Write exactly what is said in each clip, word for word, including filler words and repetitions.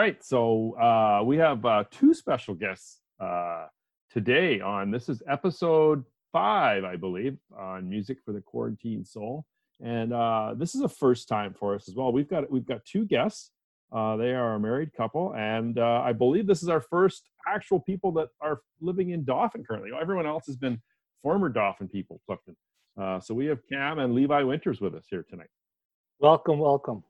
right, so uh, we have uh, two special guests uh, today on, this is episode five, I believe, on Music for the Quarantine Soul. And uh, this is a first time for us as well. We've got we've got two guests. Uh, they are a married couple, and uh, I believe this is our first actual people that are living in Dauphin currently. Everyone else has been former Dauphin people, Clifton. Uh, so we have Cam and Levi Winters with us here tonight. Welcome, welcome.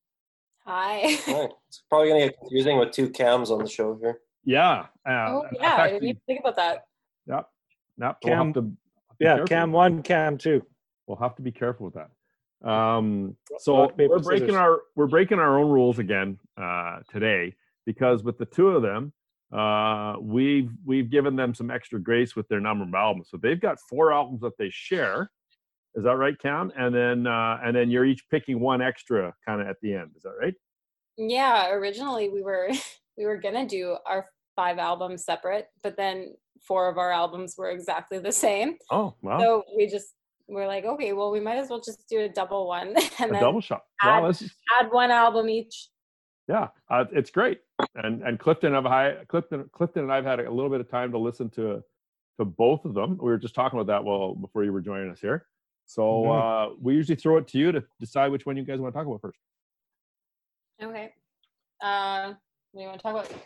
Hi. Right. It's probably going to get confusing with two Cams on the show here. Yeah. Uh, oh, yeah. I didn't even think about that. Yep. Yep. Cam, we'll have to be yeah, careful. Cam one, Cam two. We'll have to be careful with that. Um, so Rock, paper, we're breaking scissors. our we're breaking our own rules again uh, today, because with the two of them, uh, we've we've given them some extra grace with their number of albums. So they've got four albums that they share. Is that right, Cam? And then uh, and then you're each picking one extra kind of at the end. Is that right? Yeah. Originally, we were we were gonna do our five albums separate, but then four of our albums were exactly the same. Oh, wow. So we just we're like, okay, well, we might as well just do a double one and A then double shot. add, Wow, this is, add one album each. yeah, uh, it's great. And and Clifton, I've hi- Clifton, Clifton, and I've had a little bit of time to listen to to both of them. We were just talking about that well before you were joining us here. So Mm-hmm. uh, we usually throw it to you to decide which one you guys want to talk about first. Okay. Uh, what do you want to talk about?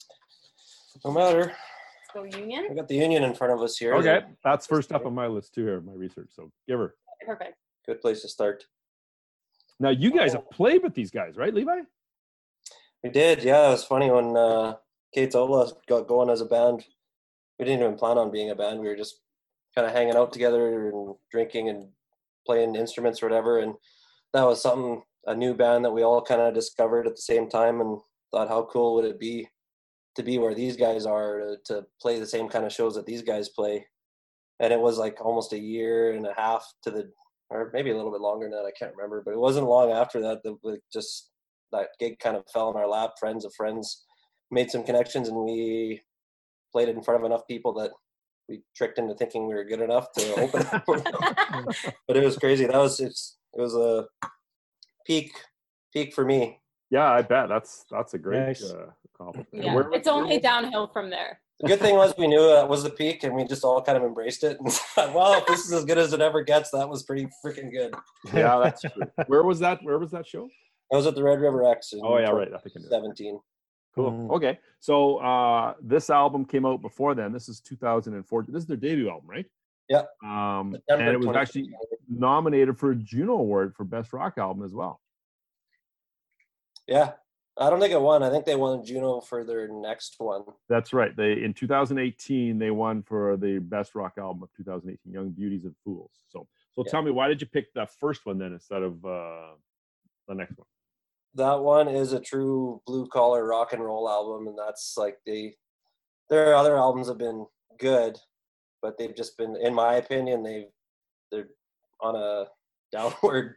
No matter. Let's go Union. We got the Union in front of us here. Okay, that's first up on my list too here, my research. So give her. Perfect. Good place to start. Now you guys have played with these guys, right, Levi? We did, yeah. It was funny when uh, Kate's Ola got going as a band. We didn't even plan on being a band. We were just kind of hanging out together and drinking and playing instruments or whatever. And that was something, a new band that we all kind of discovered at the same time, and thought, how cool would it be to be where these guys are, to, to play the same kind of shows that these guys play. And it was like almost a year and a half to the, or maybe a little bit longer than that, I can't remember, but it wasn't long after that that we just, that gig kind of fell in our lap. Friends of friends made some connections, and we played it in front of enough people that we tricked into thinking we were good enough to open it for them. But it was crazy. That was, it's, it was a peak, peak for me. Yeah, I bet that's that's a great Nice. uh, accomplishment. Yeah. Where- It's only downhill from there. The good thing was we knew that was the peak, and we just all kind of embraced it. And thought, well, if this is as good as it ever gets, that was pretty freaking good. Yeah, that's true. Where was that? Where was that show? I was at the Red River X in Oh yeah, right. I think I knew that. seventeen. Cool. Mhm. Okay, so uh, this album came out before then. This is two thousand fourteen. This is their debut album, right? Yeah. Um, September and it was twenty actually nominated for a Juno Award for Best Rock Album as well. Yeah. I don't think it won. I think they won Juno for their next one. That's right. They in two thousand eighteen they won for the Best Rock Album of two thousand eighteen, Young Beauties and Fools. So, so Yeah. tell me, why did you pick that first one then instead of uh, the next one? That one is a true blue collar rock and roll album, and that's like they their other albums have been good, but they've just been, in my opinion, they've they're on a downward.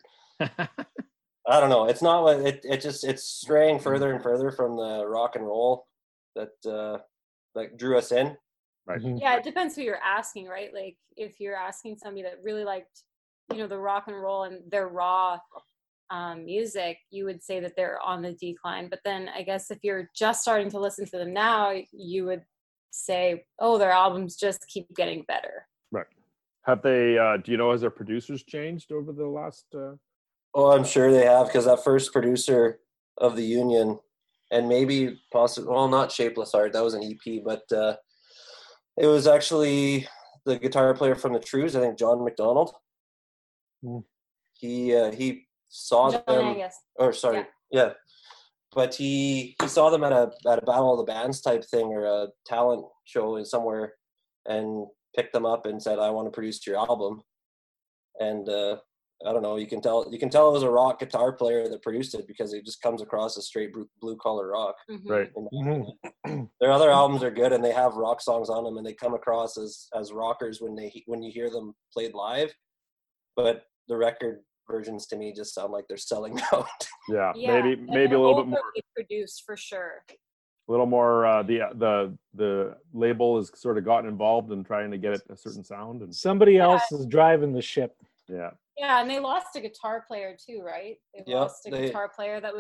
I don't know. It's not what it. It just it's straying further and further from the rock and roll that uh, that drew us in. Right. Mhm. Yeah, it depends who you're asking, right? Like if you're asking somebody that really liked, you know, the rock and roll and their raw um, music, you would say that they're on the decline. But then I guess if you're just starting to listen to them now, you would say, oh, their albums just keep getting better. Right. Have they? Uh, do you know, has their producers changed over the last? Uh... Oh, I'm sure they have, because that first producer of the Union, and maybe possibly, well, not Shapeless Heart, that was an E P, but uh, it was actually the guitar player from the Trews, I think John McDonald. Mm. He uh, he saw John them, Angus. or sorry, yeah. But he he saw them at a at a Battle of the Bands type thing, or a talent show in somewhere, and picked them up and said, "I want to produce your album." And uh, I don't know, you can tell you can tell it was a rock guitar player that produced it, because it just comes across as straight blue collar rock. Mhm. Right. in my Mhm. opinion. Their other albums are good, and they have rock songs on them, and they come across as as rockers when they when you hear them played live. But the record versions to me just sound like they're selling out. Yeah, Yeah, maybe and maybe a they're little bit more. overly produced for sure. A little more. Uh, the the the label has sort of gotten involved in trying to get it a certain sound, and Somebody Yeah. else is driving the ship. yeah, Yeah, and they lost a guitar player too, right? They Yep, lost a they- guitar player that was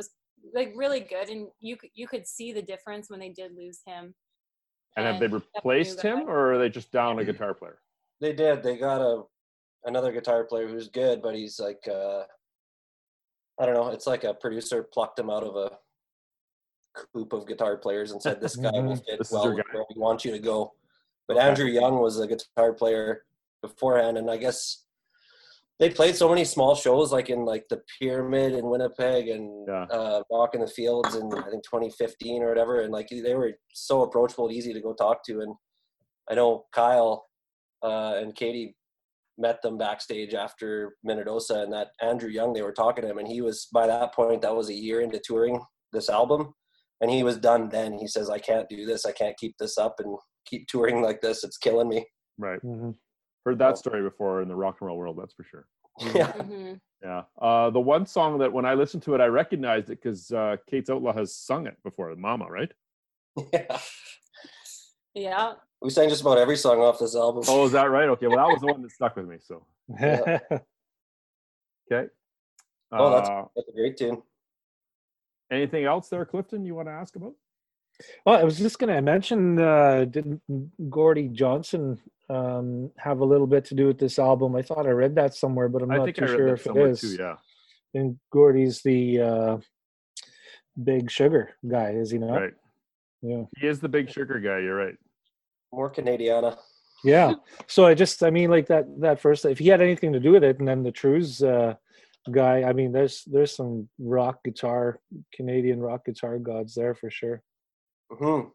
like really good, and you could you could see the difference when they did lose him. And have they And replaced Stefan him, or are they just down a guitar player? They did. They got a another guitar player who's good, but he's like uh, I don't know. It's like a producer plucked him out of a coop of guitar players and said, "This guy will fit This is well your with guy. where we want you to go." But Okay. Andrew Young was a guitar player beforehand, and I guess they played so many small shows, like in like the Pyramid in Winnipeg and Yeah. uh, Rock in the Fields in I think twenty fifteen or whatever, and like they were so approachable, easy to go talk to. And I know Kyle uh, and Katie met them backstage after Minnedosa, and that Andrew Young, they were talking to him, and he was, by that point, that was a year into touring this album, and he was done then. He says, I can't do this. I can't keep this up and keep touring like this. It's killing me. Right. Mhm. Heard that story before in the rock and roll world, that's for sure. Yeah. Mhm. Yeah. Uh, the one song that when I listened to it, I recognized it because uh, Kate's Outlaw has sung it before, Mama, right? Yeah. Yeah. We sang just about every song off this album. Oh, is that right? Okay. Well, that was the one that stuck with me. So, Yeah. okay. Oh, that's, Uh, that's a great tune. anything else there, Clifton, you want to ask about? Well, I was just going to mention, uh, didn't Gordy Johnson um, have a little bit to do with this album? I thought I read that somewhere, but I'm I not think too I read sure that if it somewhere is. too. Yeah. And Gordy's the uh, Big Sugar guy, is he not? Right. Yeah. He is the big sugar guy. You're right. More Canadiana. Yeah. So I just, I mean, like that, that first, if he had anything to do with it, and then the Trues uh, guy, I mean, there's, there's some rock guitar, Canadian rock guitar gods there for sure. Mm-hmm.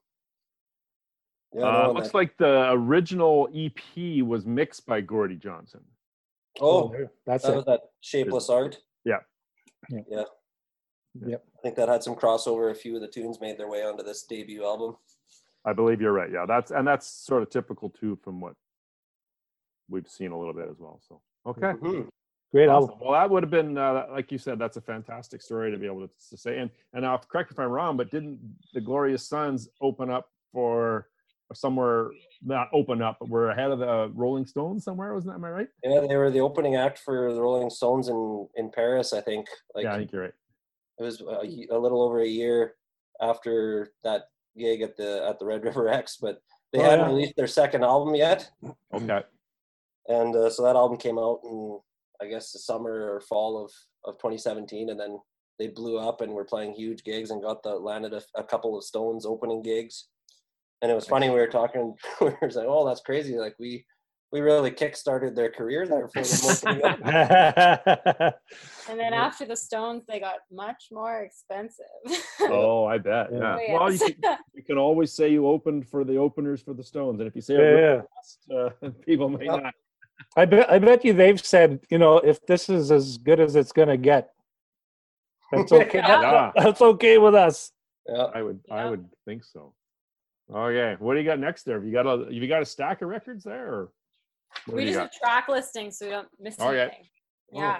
Yeah, Uh, no, looks that- like the original E P was mixed by Gordy Johnson. oh, there- that's that it. was that Shapeless Art. Yeah. Yeah. Yeah. Yep. I think that had some crossover. A few of the tunes made their way onto this debut album. I believe you're right. Yeah, that's and that's sort of typical too from what we've seen a little bit as well. So okay, Mhm. Great awesome. album. Well, that would have been uh, like you said. That's a fantastic story to be able to, to say. And and now, correct me if I'm wrong, but didn't the Glorious Sons open up for somewhere? Not open up, but we're ahead of the Rolling Stones somewhere. Wasn't that? Am I right? Yeah, they were the opening act for the Rolling Stones in, in Paris, I think. Like yeah, I think you're right. it was a, ye- a little over a year after that gig at the at the Red River X, but they Oh, hadn't yeah. released their second album yet, Okay. and uh, so that album came out in I guess the summer or fall of of twenty seventeen, and then they blew up and were playing huge gigs and got the landed a, a couple of Stones opening gigs. And it was funny, we were talking, we were like, oh, that's crazy. Like we, we really kickstarted their career there for them opening up. And then after the Stones, they got much more expensive. Oh, I bet. Yeah. Yeah. Oh, Well, you yes. can, you can always say you opened for the openers for the Stones, and if you say it Yeah, really yeah. fast, uh, people may Yep. not. I bet I bet you they've said, you know, if this is as good as it's gonna get, that's okay. Yeah. That's okay with us. Yeah. I would, I Yeah. would think so. Okay, what do you got next there? Have you got a, have you got a stack of records there, or what We do you just got? have track listing so we don't miss Okay. anything. Yeah.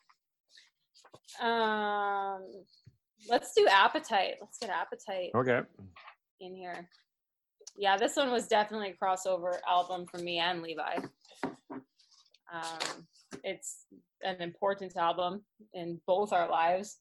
Um, let's do Appetite. Let's get Appetite Okay, in here. Yeah, this one was definitely a crossover album for me and Levi. Um, it's an important album in both our lives.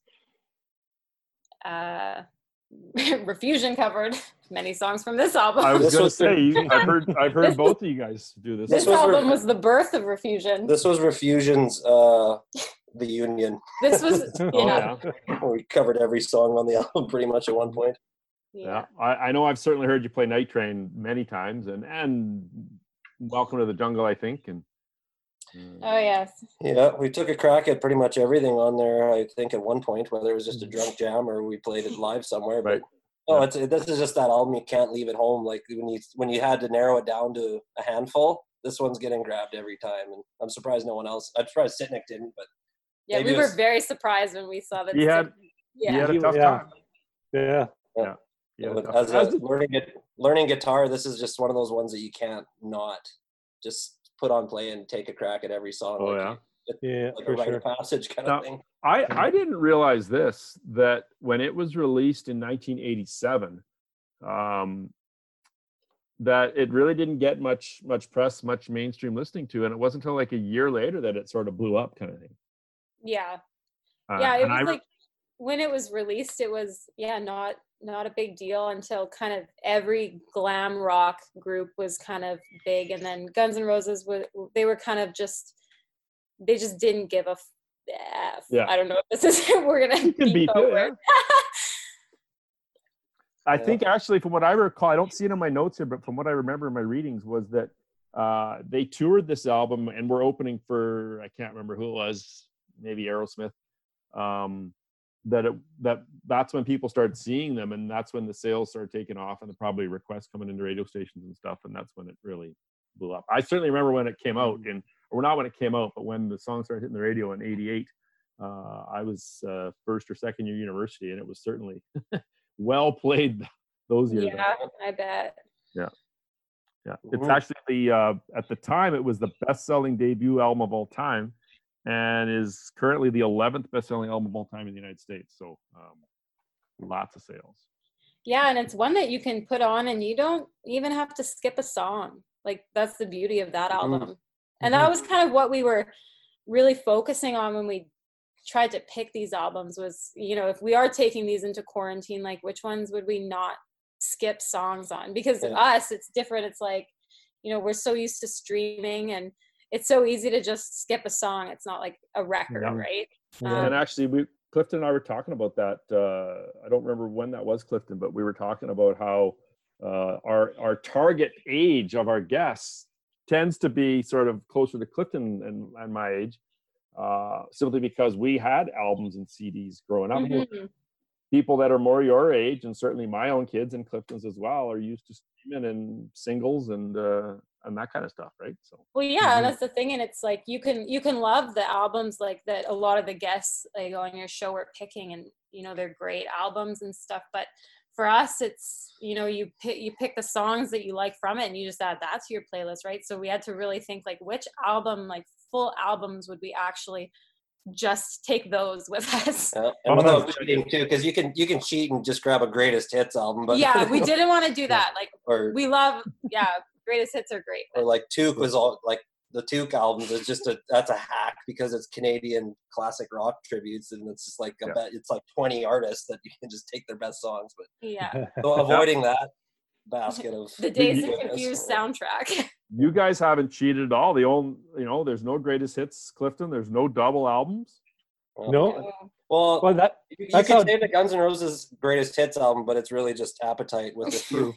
Uh, Refusion covered many songs from this album. I was This gonna was the- say, you, I've heard, I've heard both of you guys do this. this This was album Re- was the birth of Refusion. This was Refusion's uh, The Union. This was, Oh yeah, yeah, We covered every song on the album pretty much at one point. yeah. I, I know I've certainly heard you play Night Train many times, and and Welcome to the Jungle, I think, and. uh, Oh yes. Yeah, we took a crack at pretty much everything on there, I think, at one point, whether it was just a drunk jam or we played it live somewhere. But Right. no, Yeah. it's this is just that album you can't leave at home. Like when you when you had to narrow it down to a handful, this one's getting grabbed every time. And I'm surprised no one else. I'm surprised Sitnik didn't, but Yeah, Maybe we it were was- very surprised when we saw that. He had- yeah. You had a You- tough yeah. time. Yeah. You had a but tough as time. a learning it, learning guitar, this is just one of those ones that you can't not just put on play and take a crack at every song. Oh like, yeah. Yeah, like a for rite sure. of passage kind Now- of thing. I, I didn't realize this, that when it was released in nineteen eighty-seven, um, that it really didn't get much much press, much mainstream listening to, and it wasn't until like a year later that it sort of blew up, kind of thing. Yeah. Uh, Yeah, it and was I, re- like when it was released, it was yeah not not a big deal until kind of every glam rock group was kind of big, and then Guns N' Roses were they were kind of just they just didn't give a f. Yeah. I don't know if this is we're gonna You can beep beep it, over. yeah. I think actually, from what I recall, I don't see it in my notes here, but from what I remember in my readings was that uh, they toured this album and were opening for, I can't remember who it was, maybe Aerosmith. Um, that it, that that's when people started seeing them, and that's when the sales started taking off, and the probably requests coming into radio stations and stuff, and that's when it really blew up. I certainly remember when it came out, and or not when it came out, but when the song started hitting the radio in eighty-eight. Uh, I was uh, first or second year university, and it was certainly well played those years. Yeah, I bet. Yeah, yeah. It's actually the uh, at the time it was the best-selling debut album of all time, and is currently the eleventh best-selling album of all time in the United States. So um, lots of sales. Yeah, and it's one that you can put on, and you don't even have to skip a song. Like that's the beauty of that album. Mm-hmm. And that was kind of what we were really focusing on when we tried to pick these albums was, you know, if we are taking these into quarantine, like which ones would we not skip songs on? Because Yeah. to us, it's different. It's like, you know, we're so used to streaming, and it's so easy to just skip a song. It's not like a record, Yeah. right? Yeah. Um, And actually, we Clifton and I were talking about that. Uh, I don't remember when that was, Clifton, but we were talking about how uh, our our target age of our guests tends to be sort of closer to Clifton and, and my age, uh, simply because we had albums and C Ds growing up. mhm. People that are more your age, and certainly my own kids and Clifton's as well, are used to streaming and singles and uh, and that kind of stuff, right? So Well, yeah, Mhm. and that's the thing, and it's like you can you can love the albums like that. A lot of the guests like on your show are picking, and you know they're great albums and stuff. But for us, it's you know you pick you pick the songs that you like from it, and you just add that to your playlist, right? So we had to really think like which album, like full albums, would we actually just take those with us? Yeah. Oh, And without that's- cheating too, because you can you can cheat and just grab a greatest hits album, but Yeah, we didn't want to do that. Like or we love, yeah, greatest hits are great. or But like Took was all like the Took albums is just a that's a hack because it's Canadian classic rock tributes, and it's just like a Yeah. bet it's like twenty artists that you can just take their best songs, but yeah, so avoiding that basket of the Days of goodness. Confused soundtrack. you guys haven't cheated at all. The only, you know, there's no greatest hits, Clifton. There's no double albums. No, Well, well that you, you that's can how- say the Guns N' Roses greatest hits album, but it's really just Appetite with a few.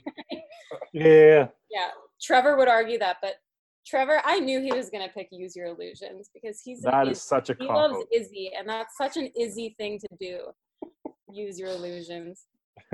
yeah. Yeah, Trevor would argue that, but Trevor, I knew he was going to pick Use Your Illusions because he's an That Iz- is such a he cop loves out. Izzy, and that's such an Izzy thing to do. Use Your Illusions.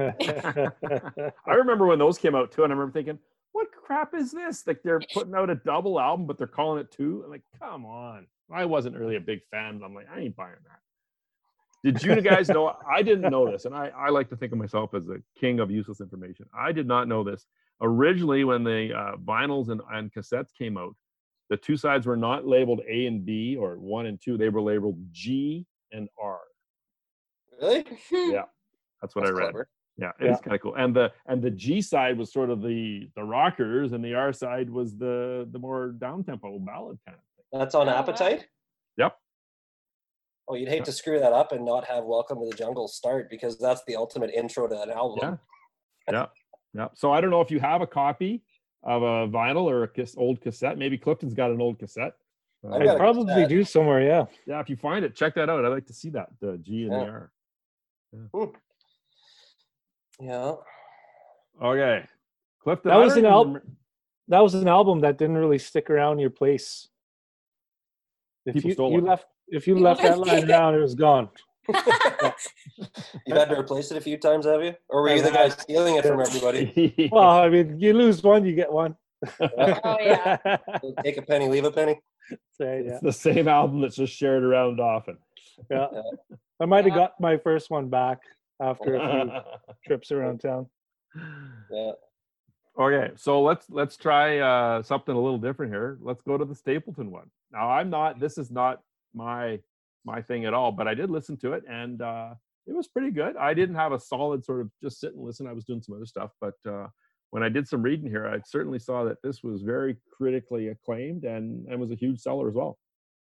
I remember when those came out too, and I remember thinking, "What crap is this? Like they're putting out a double album, but they're calling it two." I'm like, come on. I wasn't really a big fan, but I'm like, I ain't buying that. Did you guys know? I didn't know this, and I, I like to think of myself as a king of useless information. I did not know this. Originally, when the uh, vinyls and, and cassettes came out, the two sides were not labeled A and B or one and two. They were labeled G and R. Really? Yeah, that's what That's I read. clever. Yeah, it Yeah. is kind of cool. And the and the G side was sort of the the rockers, and the R side was the the more down tempo ballad kind of thing. That's on Oh, wow. Appetite? Yep. Oh, you'd hate to screw that up and not have Welcome to the Jungle start because that's the ultimate intro to an album. Yeah. Yeah. Yeah. So I don't know if you have a copy of a vinyl or a cas- old cassette. Maybe Clifton's got an old cassette. Uh, I've I got a probably cassette. do somewhere. Yeah. yeah, if you find it, check that out. I'd like to see that, the G and Yeah. the R. Yeah. Okay. Clifton, That I was don't an even al- remem- That was an album that didn't really stick around your place. If People you, stole you it. left, if you People left that just line take it. around, it was gone. You've had to replace it a few times, have you? Or were I you the guy have. stealing it from everybody? Well, I mean, you lose one, you get one. Oh, yeah. Take a penny, leave a penny. Say, yeah. It's the same album that's just shared around often. Yeah. I might have Yeah. got my first one back after a few trips around town. Yeah. Okay, so let's let's try uh, something a little different here. Let's go to the Stapleton one. Now, I'm not. This is not my my thing at all, but I did listen to it, and uh, it was pretty good. I didn't have a solid sort of just sit and listen. I was doing some other stuff, but uh, when I did some reading here, I certainly saw that this was very critically acclaimed and and was a huge seller as well.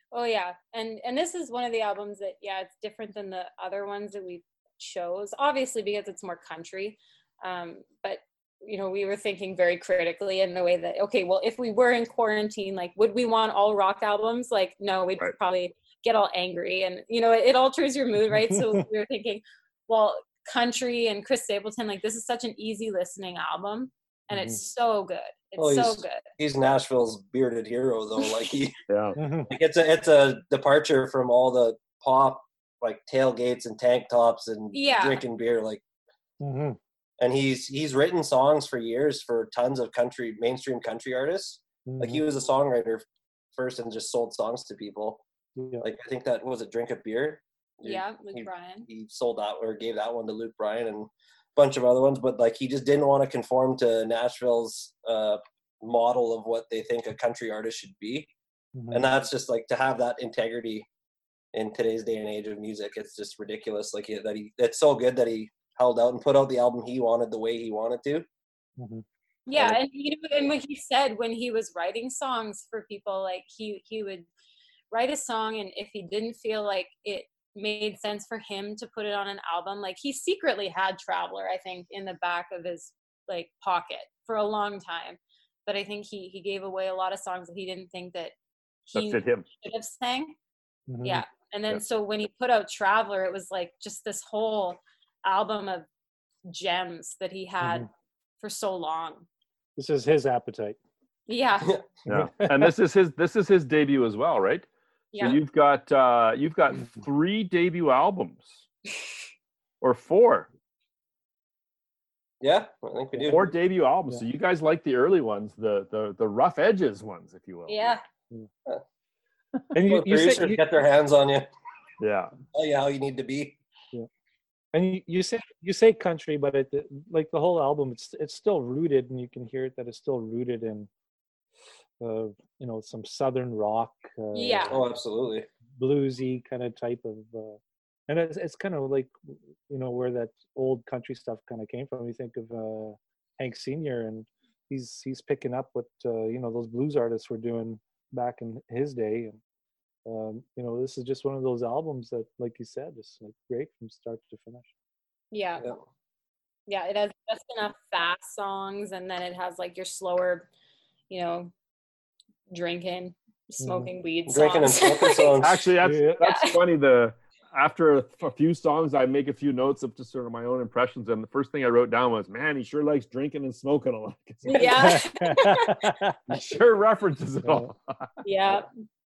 Oh yeah, and and this is one of the albums that yeah, it's different than the other ones that we chose. Obviously because it's more country, um, but you know we were thinking very critically in the way that okay, well if we were in quarantine, like would we want all rock albums? Like no, we'd Right. probably get all angry, and you know it, it alters your mood, right? So we were thinking, well, country and Chris Stapleton, like this is such an easy listening album, and it's so good. It's Well, so he's, good. he's Nashville's bearded hero, though. Like he, Yeah. Mhm. like it's a it's a departure from all the pop like tailgates and tank tops and Yeah. drinking beer. Like, Mhm. and he's he's written songs for years for tons of country mainstream country artists. Like he Mhm. was a songwriter first and just sold songs to people. Yeah. Like I think that was a Drink of Beer. He- Yeah, Luke he, Bryan. he sold that or gave that one to Luke Bryan and a bunch of other ones, but like he just didn't want to conform to Nashville's uh, model of what they think a country artist should be. Mhm. And that's just like to have that integrity in today's day and age of music. It's just ridiculous. Like he, that he, it's so good that he held out and put out the album he wanted the way he wanted to. Mhm. Yeah, And- and you know, and what he said when he was writing songs for people, like he he would write a song, and if he didn't feel like it made sense for him to put it on an album, like he secretly had Traveler, I think, in the back of his like pocket for a long time. But I think he he gave away a lot of songs that he didn't think that That he fit him. should have sang. Mhm. Yeah. And then Yeah. so when he put out Traveler, it was like just this whole album of gems that he had Mhm. for so long. This is his appetite. Yeah. Yeah. And this is his this is his debut as well, right? Yeah. So you've got uh you've got three debut albums. Or four. Yeah, I think we do. Four debut albums. Yeah. So you guys like the early ones, the the the rough edges ones, if you will. Yeah. And you, Well, you producers say you, get their hands on you, Yeah. tell you how you need to be. and you, you say you say country, but it like the whole album, it's it's still rooted, and you can hear it that it's still rooted in, uh, you know, some southern rock, uh, Yeah. Oh, absolutely. bluesy kind of type of, uh, and it's it's kind of like, you know, where that old country stuff kind of came from. You think of uh, Hank Senior, and he's he's picking up what uh, you know those blues artists were doing back in his day, and um, you know, this is just one of those albums that, like you said, is like great from start to finish. Yeah. Yeah. Yeah. It has just enough fast songs, and then it has like your slower, you know, drinking, smoking weed Drinking and songs. smoking songs. Actually, that's Yeah. that's Yeah. funny. The after a, a few songs, I make a few notes of just sort of my own impressions, and the first thing I wrote down was, "Man, he sure likes drinking and smoking a lot." Yeah. He sure references it all. Yeah.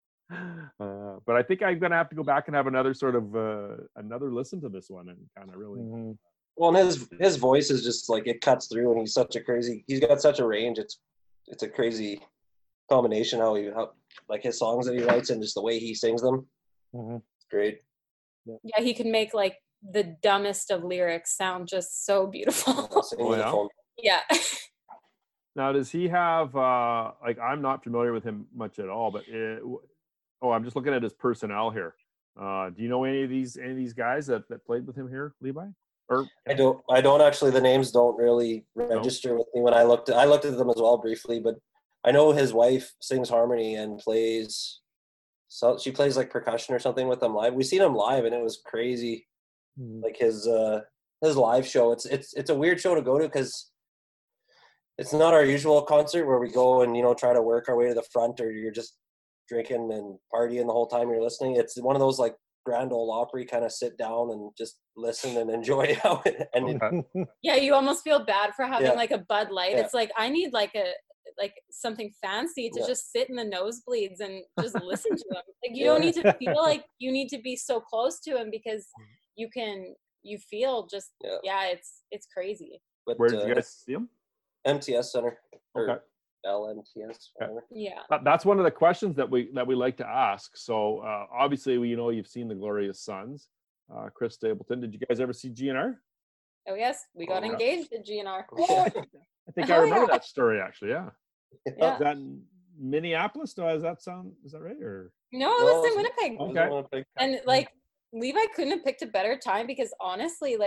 Uh, but I think I'm gonna have to go back and have another sort of uh, another listen to this one and kind of really. Mhm. Well, and his his voice is just like it cuts through, and he's such a crazy. He's got such a range. It's it's a crazy combination how he how like his songs that he writes and just the way he sings them. Mhm. It's great. Yeah. He can make like the dumbest of lyrics sound just so beautiful. Singing Oh, the yeah? phone. Yeah. Now, does he have uh, like I'm not familiar with him much at all, but it, oh, I'm just looking at his personnel here. Uh, do you know any of these any of these guys that, that played with him here, Levi? Or I don't. I don't actually. The names don't really register with me when I looked. At, I looked at them as well briefly, but I know his wife sings harmony and plays. So she plays like percussion or something with them live. We seen him live, and it was crazy. Mhm. Like his uh his live show. It's it's it's a weird show to go to because it's not our usual concert where we go and you know try to work our way to the front, or you're just drinking and partying the whole time you're listening. It's one of those like Grand Ole Opry kind of sit down and just listen and enjoy how it, and it, Okay. Yeah. You almost feel bad for having Yeah. like a Bud Light. Yeah. It's like, I need like a, like something fancy to Yeah. just sit in the nosebleeds and just listen to him. Like you don't need to feel like you need to be so close to him because you can, you feel just, Yeah. yeah, it's, it's crazy. but Where did uh, you guys see him? M T S Center or Okay. L M T S. whatever. Yeah. That- That's one of the questions that we that we like to ask. So uh, obviously, we you know you've seen the Glorious Sons, uh, Chris Stapleton. Did you guys ever see G N R? Oh yes. We got Oh, yeah. engaged at G N R. I think I Oh, remember yeah. that story actually. Yeah. Yeah. Is that in Minneapolis? Does that sound? Is that right? Or No, it No, was in it's- Winnipeg. It was Okay. in Winnipeg. And like Levi couldn't have picked a better time because honestly, like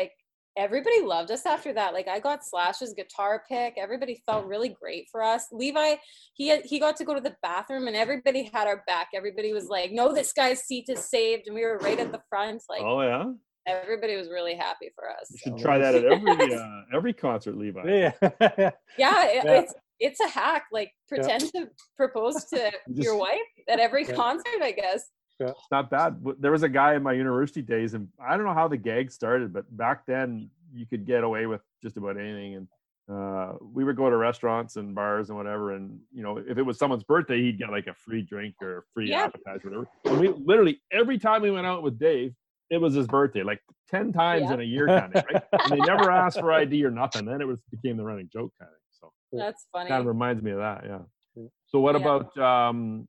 everybody loved us after that. Like I got Slash's guitar pick. Everybody felt really great for us. Levi, he had, he got to go to the bathroom and everybody had our back. Everybody was like, no, this guy's seat is saved. And we were right at the front. Like, Oh yeah. everybody was really happy for us. You should so. try that at every uh, every concert, Levi. Yeah. Yeah, it, Yeah. it's it's a hack. Like pretend to propose to your wife at every Yeah. concert, I guess. It's not bad. But there was a guy in my university days, and I don't know how the gag started, but back then you could get away with just about anything. And uh, we would go to restaurants and bars and whatever. And you know, if it was someone's birthday, he'd get like a free drink or a free Yeah. appetizer, whatever. And we literally every time we went out with Dave, it was his birthday, like ten times Yeah. in a year, kind of. Right? And they never asked for I D or nothing. Then it was became the running joke, kind of. So That's funny. kind of reminds me of that. Yeah. So what Yeah. about? Um,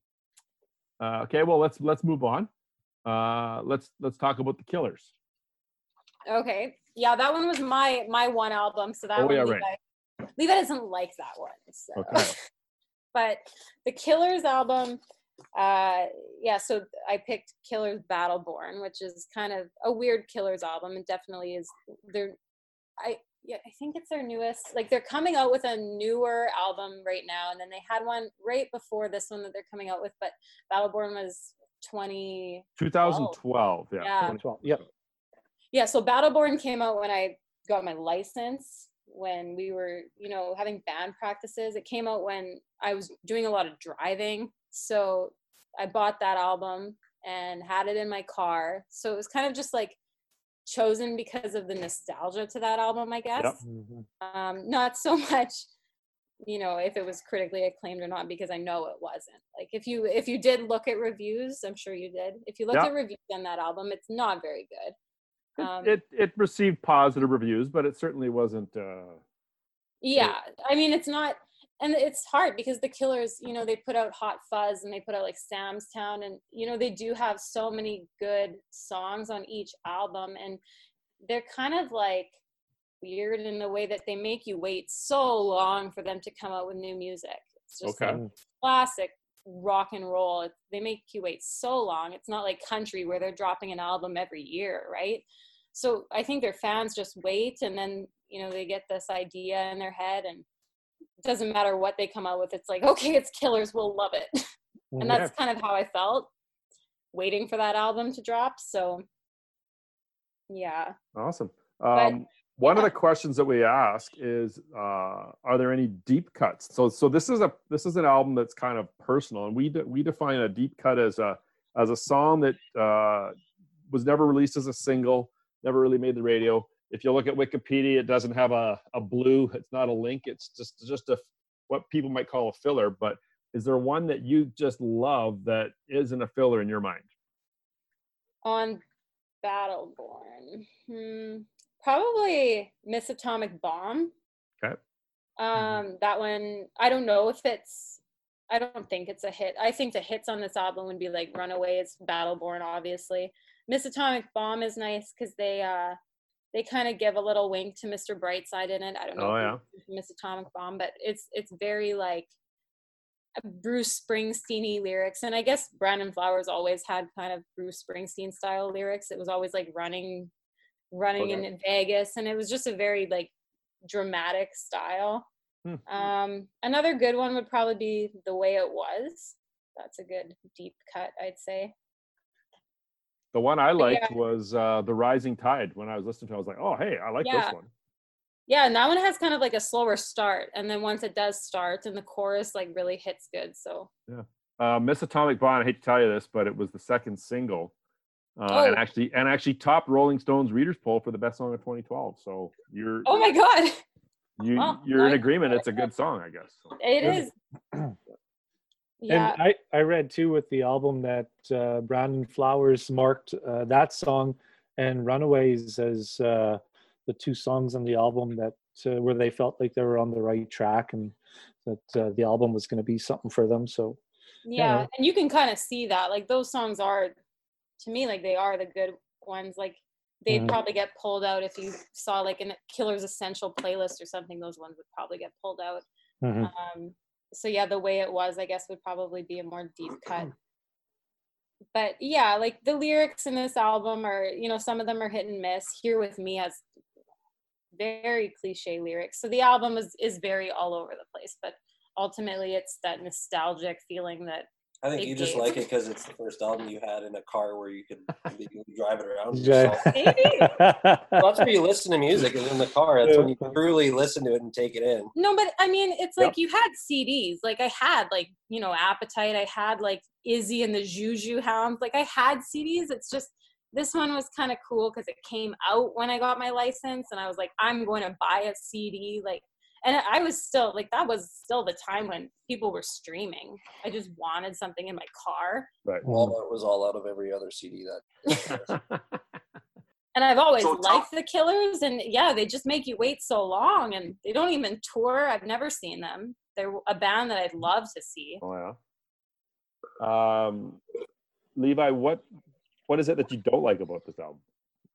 uh, okay, well let's let's move on. Uh, let's let's talk about the Killers. Okay. Yeah, that one was my my one album. So that Oh, one yeah, Levi, right. Levi doesn't like that one. So. Okay. But the Killers album, uh, yeah, so I picked Killers Battleborn, which is kind of a weird Killers album. It definitely is. They're, I yeah, I think it's their newest. Like they're coming out with a newer album right now, and then they had one right before this one that they're coming out with. But Battleborn was twenty twenty twelve. Yeah. Yeah. twenty twelve. Yep. Yeah, so Battleborn came out when I got my license, when we were, you know, having band practices. It came out when I was doing a lot of driving. So I bought that album and had it in my car. So it was kind of just like chosen because of the nostalgia to that album, I guess. Yep. Mhm. Um, not so much, you know, if it was critically acclaimed or not, because I know it wasn't. Like if you if you did look at reviews, I'm sure you did. If you looked Yeah. at reviews on that album, it's not very good. It, Um, it it received positive reviews, but it certainly wasn't. Uh, Yeah, I mean, it's not, and it's hard because the Killers, you know, they put out Hot Fuzz and they put out like Sam's Town, and you know, they do have so many good songs on each album, and they're kind of like weird in the way that they make you wait so long for them to come out with new music. It's just Okay. like classic rock and roll. It's, they make you wait so long. It's not like country where they're dropping an album every year, right? So I think their fans just wait, and then, you know, they get this idea in their head, and it doesn't matter what they come out with. It's like, okay, it's Killers, we'll love it. And that's kind of how I felt waiting for that album to drop. So yeah. awesome. But, Um, one of yeah. the questions that we ask is, uh, are there any deep cuts? So so this is a this is an album that's kind of personal, and we de- we define a deep cut as a as a song that uh, was never released as a single, never really made the radio. If you look at Wikipedia, it doesn't have a, a blue. It's not a link. It's just just a what people might call a filler. But is there one that you just love that isn't a filler in your mind? On Battleborn, hmm, probably Miss Atomic Bomb. Okay. Um, that one, I don't know if it's, I don't think it's a hit. I think the hits on this album would be like Runaway, it's Battleborn, obviously. Miss Atomic Bomb is nice because they uh they kind of give a little wink to Mister Brightside in it. I don't know Oh, if yeah. it's Miss Atomic Bomb, but it's it's very like Bruce Springsteen-y lyrics. And I guess Brandon Flowers always had kind of Bruce Springsteen style lyrics. It was always like running running Okay. in Vegas, and it was just a very like dramatic style. Hmm. Um, another good one would probably be The Way It Was. That's a good deep cut, I'd say. The one I liked yeah. was uh, The Rising Tide. When I was listening to it, I was like, oh, hey, I like Yeah. this one. Yeah, and that one has kind of like a slower start, and then once it does start, and the chorus like really hits good. So Uh, Miss Atomic Bomb, I hate to tell you this, but it was the second single. Uh, Oh. and actually and actually topped Rolling Stone's Readers Poll for the best song of twenty twelve. So you're oh my god, you well, you're in I- agreement. It's a good song, I guess. So. it Yeah. is. Yeah, And I, I read too with the album that uh, Brandon Flowers marked uh, that song and Runaways as uh, the two songs on the album that uh, where they felt like they were on the right track and that uh, the album was going to be something for them. So yeah, know. and you can kind of see that. Like those songs are, to me, like they are the good ones. Like they'd Mhm. probably get pulled out if you saw like a Killer's Essential playlist or something. Those ones would probably get pulled out. mhm. Um, so yeah, The Way It Was, I guess, would probably be a more deep cut. But yeah, like the lyrics in this album are, you know, some of them are hit and miss. Here With Me has very cliche lyrics. So the album is, is very all over the place, but ultimately it's that nostalgic feeling that I think it you just gave. like it because it's the first album you had in a car where you could legally drive it around Yeah. yourself. Well, that's where you listen to music, is in the car. That's when you truly listen to it and take it in. No, but I mean, it's like Yep. you had C Ds. Like I had like, you know, Appetite. I had like Izzy and the Juju Hounds. Like I had C Ds. It's just, this one was kind of cool because it came out when I got my license and I was like, I'm going to buy a C D. Like, and I was still like, that was still the time when people were streaming. I just wanted something in my car. Right. Walmart was all out of every other C D that. And I've always So tell- liked the Killers, and yeah, they just make you wait so long, and they don't even tour. I've never seen them. They're a band that I'd love to see. Oh yeah. Um, Levi, what what is it that you don't like about this album?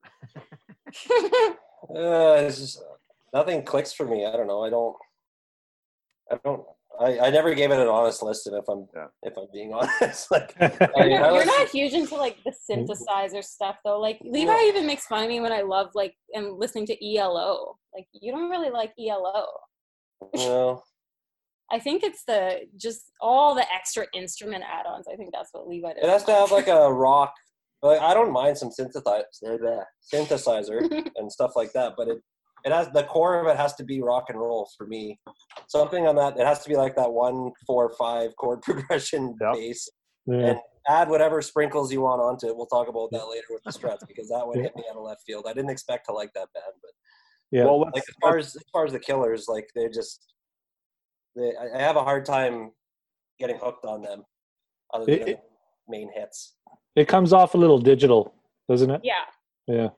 Uh, it's just nothing clicks for me. I don't know. I don't. I don't. I, I never gave it an honest listen. If I'm Yeah. if I'm being honest, like You're, I mean, I not, you're listen- not huge into like the synthesizer stuff though. Like Levi Yeah. even makes fun of me when I love like and listening to E L O. Like you don't really like E L O. you know, I think it's the just all the extra instrument add-ons. I think that's what Levi does. it has to have like a rock. Like I don't mind some synthesizer, synthesizer and stuff like that, but it it has the core of it has to be rock and roll for me. Something on that. It has to be like that one four five chord progression Yep. bass. Yeah. And add whatever sprinkles you want onto it. We'll talk about that later with the Struts because that one hit me out of left field. I didn't expect to like that band, but Yeah. Well, like let's, as far as as far as the Killers, like they just, they, I I have a hard time getting hooked on them, other than It- the it- main hits. It comes off a little digital, doesn't it? Yeah. Yeah.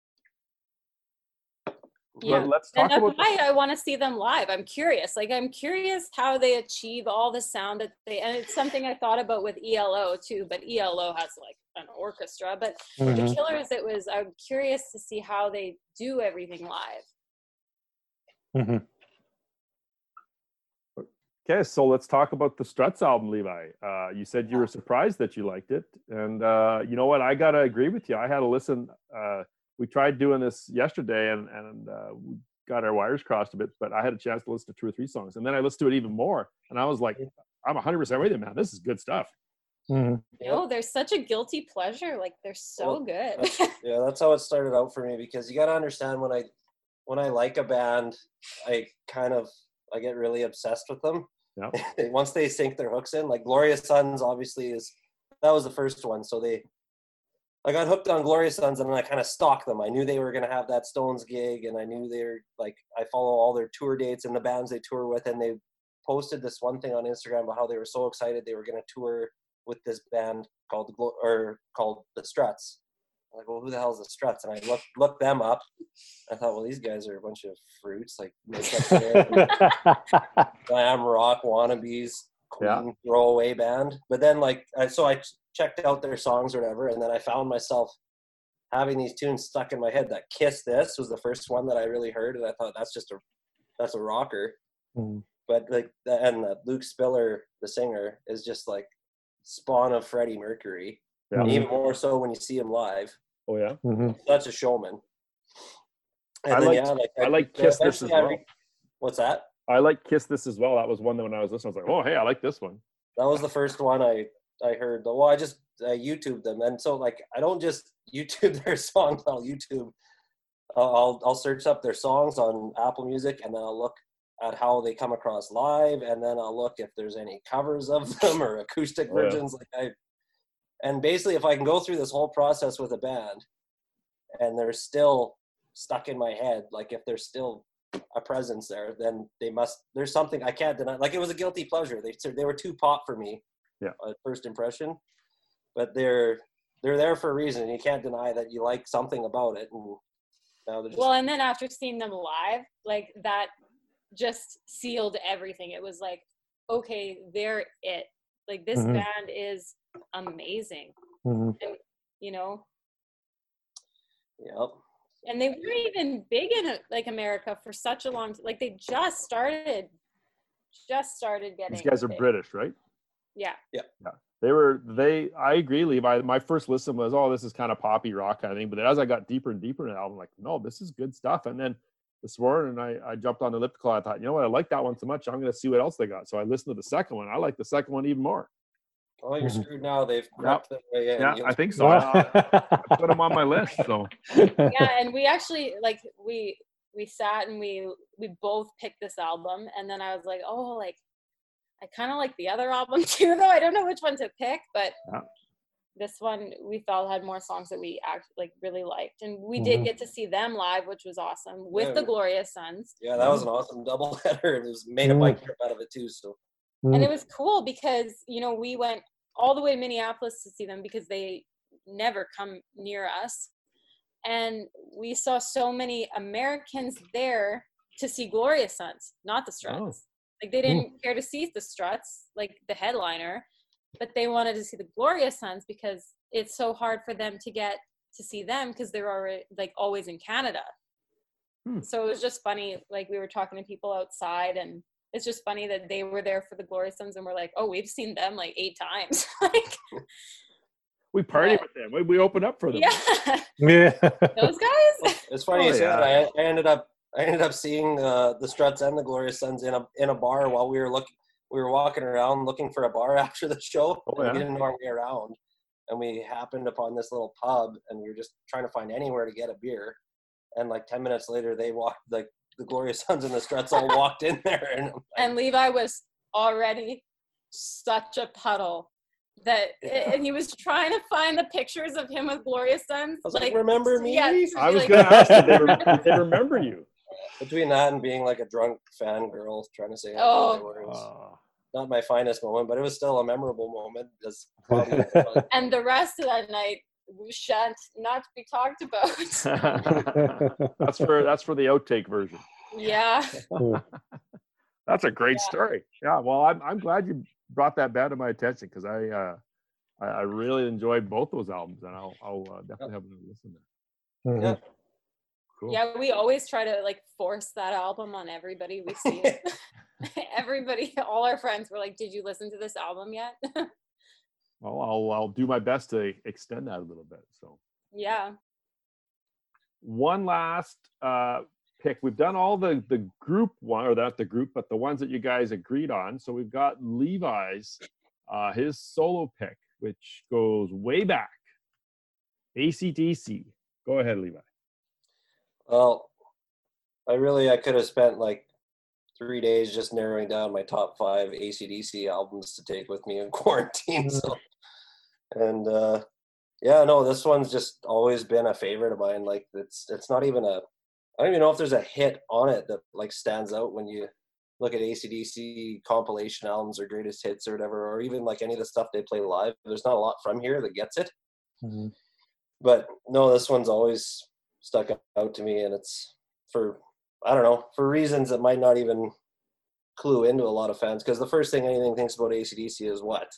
Yeah. let, let's And talk that's about why I want to see them live. I'm curious. Like I'm curious how they achieve all the sound that they, and it's something I thought about with E L O too, but E L O has like an orchestra, but the Mhm. Killers, it was, I'm curious to see how they do everything live. Mhm. Okay, so let's talk about the Struts album, Levi. Uh, you said you were surprised that you liked it, and uh, you know what? I gotta agree with you. I had to listen. Uh, we tried doing this yesterday, and and uh, we got our wires crossed a bit, but I had a chance to listen to two or three songs, and then I listened to it even more, and I was like, I'm one hundred percent with you, man. This is good stuff. Mhm. No, they're such a guilty pleasure. Like they're so Well, good. That's- yeah, that's how it started out for me because you got to understand when I when I like a band, I kind of I get really obsessed with them. Yeah. Once they sink their hooks in, like Glorious Sons, obviously is that was the first one, so they I got hooked on Glorious Sons and then I kind of stalked them. I knew they were gonna have that Stones gig, and I knew they're like I follow all their tour dates and the bands they tour with, and they posted this one thing on Instagram about how they were so excited they were gonna tour with this band called the Glo- or called the Struts. I'm like, well, who the hell is the Struts? And I looked looked them up. I thought, well, these guys are a bunch of fruits, like makeup band, glam rock wannabes, Queen Yeah. throwaway band. But then, like, I, so I ch- checked out their songs or whatever, and then I found myself having these tunes stuck in my head. That Kiss This was the first one that I really heard, and I thought that's just a that's a rocker. Mhm. But like, the, and uh, Luke Spiller, the singer, is just like spawn of Freddie Mercury. Yeah. And even more so when you see him live. Oh yeah. Mhm. Such a showman. And I then, liked- yeah, like, I like Kiss This eventually as I well. re- What's that? I like Kiss This as well. That was one that when I was listening, I was like, oh hey, I like this one. That was the first one I I heard. Well, I just I YouTubed them, and so like I don't just YouTube their songs. I'll YouTube. I'll I'll, I'll search up their songs on Apple Music, and then I'll look at how they come across live, and then I'll look if there's any covers of them or acoustic Oh, yeah. versions. Like I, and basically, if I can go through this whole process with a band, and they're still stuck in my head, like if there's still a presence there, then they must. There's something I can't deny. Like it was a guilty pleasure. They they were too pop for me. Yeah. At first impression, but they're they're there for a reason. You can't deny that you like something about it. And now they're just Well, and then after seeing them live, like that just sealed everything. It was like, okay, they're it. Like this Mhm. band is amazing, Mhm. you know? yep. And they weren't even big in like America for such a long time. Like they just started, just started getting. These guys are big. British, right? Yeah. They were they I agree, Levi. My first listen was, oh, this is kind of poppy rock kind of thing. But then as I got deeper and deeper in the album, like, no, this is good stuff. And then this morning, and I, I jumped on the Elliptical. I thought, you know what, I like that one so much, I'm going to see what else they got. So I listened to the second one. I like the second one even more. Oh, you're Mhm. screwed now. They've crept their way in. Yeah, You'll- I think so. I, I put them on my list. So Yeah, and we actually like we we sat and we we both picked this album, and then I was like, oh, like I kind of like the other album too, though. I don't know which one to pick, but Yeah. this one we felt had more songs that we actually like really liked, and we Mhm. did get to see them live, which was awesome with Yeah, the we- Glorious Sons. Yeah, that was an awesome doubleheader. It was made a bike trip out of it too. So And it was cool because, you know, we went all the way to Minneapolis to see them because they never come near us. And we saw so many Americans there to see Glorious Sons, not the Struts. Oh. Like they didn't care to see the Struts, like the headliner, but they wanted to see the Glorious Sons because it's so hard for them to get to see them because they're already like always in Canada. Hmm. So it was just funny. Like we were talking to people outside, and it's just funny that they were there for the Glorious Sons, and we're like, oh, we've seen them like eight times. Like, we partied Yeah. with them. We, we opened up for them. yeah, Yeah. those guys. it's funny Oh, you say yeah. that. I, I ended up I ended up seeing uh, the Struts and the Glorious Sons in a in a bar while we were looking. We were walking around looking for a bar after the show. Oh, and yeah? We didn't know our way around, and we happened upon this little pub, and we were just trying to find anywhere to get a beer. And like ten minutes later, they walked like the Glorious Sons and the Struts all walked in there, and I'm like, And Levi was already such a puddle that, Yeah. and he was trying to find the pictures of him with Glorious Sons. I was like, remember me? Yeah, to I be was like, going to ask if they, rem- if they remember you. Between that and being like a drunk fangirl trying to say how Oh. good they were, it was Uh, not my finest moment, but it was still a memorable moment. Because and the rest of that night shan't not be talked about. that's for that's for the outtake version. Yeah. That's a great Yeah. story. Yeah, well, I'm I'm glad you brought that band to my attention because I, uh, I I really enjoyed both those albums, and I'll I'll uh, definitely have another listen there. Mhm. Yeah. Cool. Yeah, we always try to like force that album on everybody we see. Everybody, all our friends were like, "Did you listen to this album yet?" Well, I'll I'll do my best to extend that a little bit. So Yeah. one last uh, pick. We've done all the the group one, or not the group, but the ones that you guys agreed on. So we've got Levi's uh, his solo pick, which goes way back. A C D C. Go ahead, Levi. well, I really I could have spent like three days just narrowing down my top five A C D C albums to take with me in quarantine. So, and uh, yeah, no, this one's just always been a favorite of mine. Like it's it's not even a I don't even know if there's a hit on it that like stands out when you look at A C D C compilation albums or greatest hits or whatever, or even like any of the stuff they play live. There's not a lot from here that gets it. Mhm. But no, this one's always stuck out to me, and it's for I don't know for reasons that might not even clue into a lot of fans. Because the first thing anything thinks about A C D C is what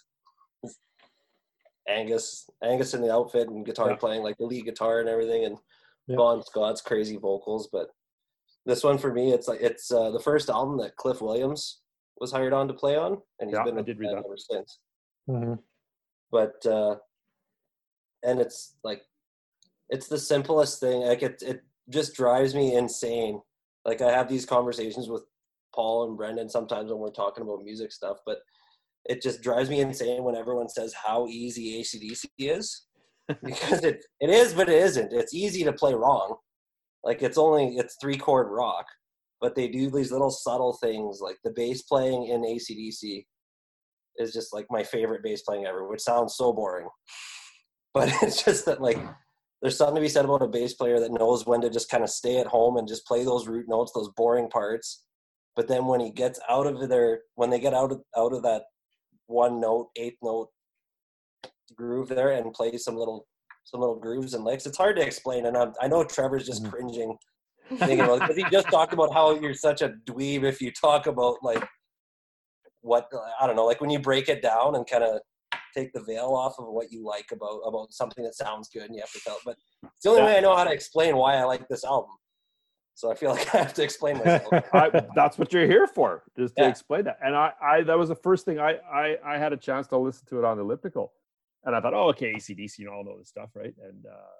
Angus, Angus in the outfit and guitar Yeah. playing like the lead guitar and everything, and Yeah. Bon Scott's crazy vocals. But this one for me, it's like it's uh, the first album that Cliff Williams was hired on to play on, and he's Yeah, been I with did the read band that. ever since. Mhm. But uh and it's like it's the simplest thing. Like it it just drives me insane. Like I have these conversations with Paul and Brendan sometimes when we're talking about music stuff, but it just drives me insane when everyone says how easy A C D C is. Because it, it is, but it isn't. It's easy to play wrong. Like it's only it's three chord rock, but they do these little subtle things like the bass playing in A C D C is just like my favorite bass playing ever, which sounds so boring. But it's just that like there's something to be said about a bass player that knows when to just kind of stay at home and just play those root notes, those boring parts. But then when he gets out of their when they get out of out of that one note, eighth note groove there and play some little some little grooves and licks, it's hard to explain. And I'm, I know Trevor's just Mhm. cringing thinking about it because he just talked about how you're such a dweeb if you talk about like what I don't know, like when you break it down and kind of take the veil off of what you like about about something that sounds good, and you have to tell. But it's the only Yeah. way I know how to explain why I like this album. So I feel like I have to explain myself. I, that's what you're here for, just to Yeah. explain that. And I, I, that was the first thing I, I, I had a chance to listen to it on Elliptical, and I thought, oh, okay, A C D C, you know, all this stuff, right? And uh,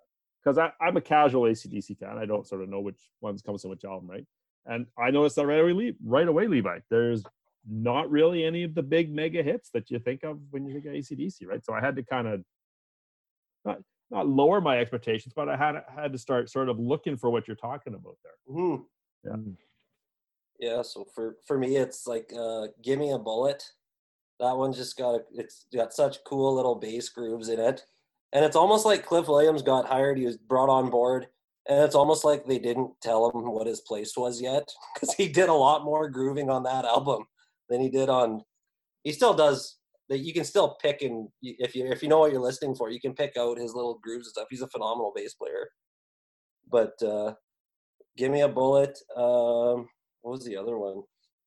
because I'm a casual A C D C fan. I don't sort of know which ones comes in which album, right? And I noticed that right away, right away, Levi. There's not really any of the big mega hits that you think of when you think of A C D C, right? So I had to kind of not not lower my expectations, but I had had to start sort of looking for what you're talking about there. Mm-hmm. Yeah. Yeah. So for for me, it's like uh, "Give Me a Bullet." That one just got a, it's got such cool little bass grooves in it, and it's almost like Cliff Williams got hired. He was brought on board, and it's almost like they didn't tell him what his place was yet, because he did a lot more grooving on that album than he did on. He still does. That you can still pick, and if you if you know what you're listening for, you can pick out his little grooves and stuff. He's a phenomenal bass player. But uh, "Give Me a Bullet." Um, what was the other one?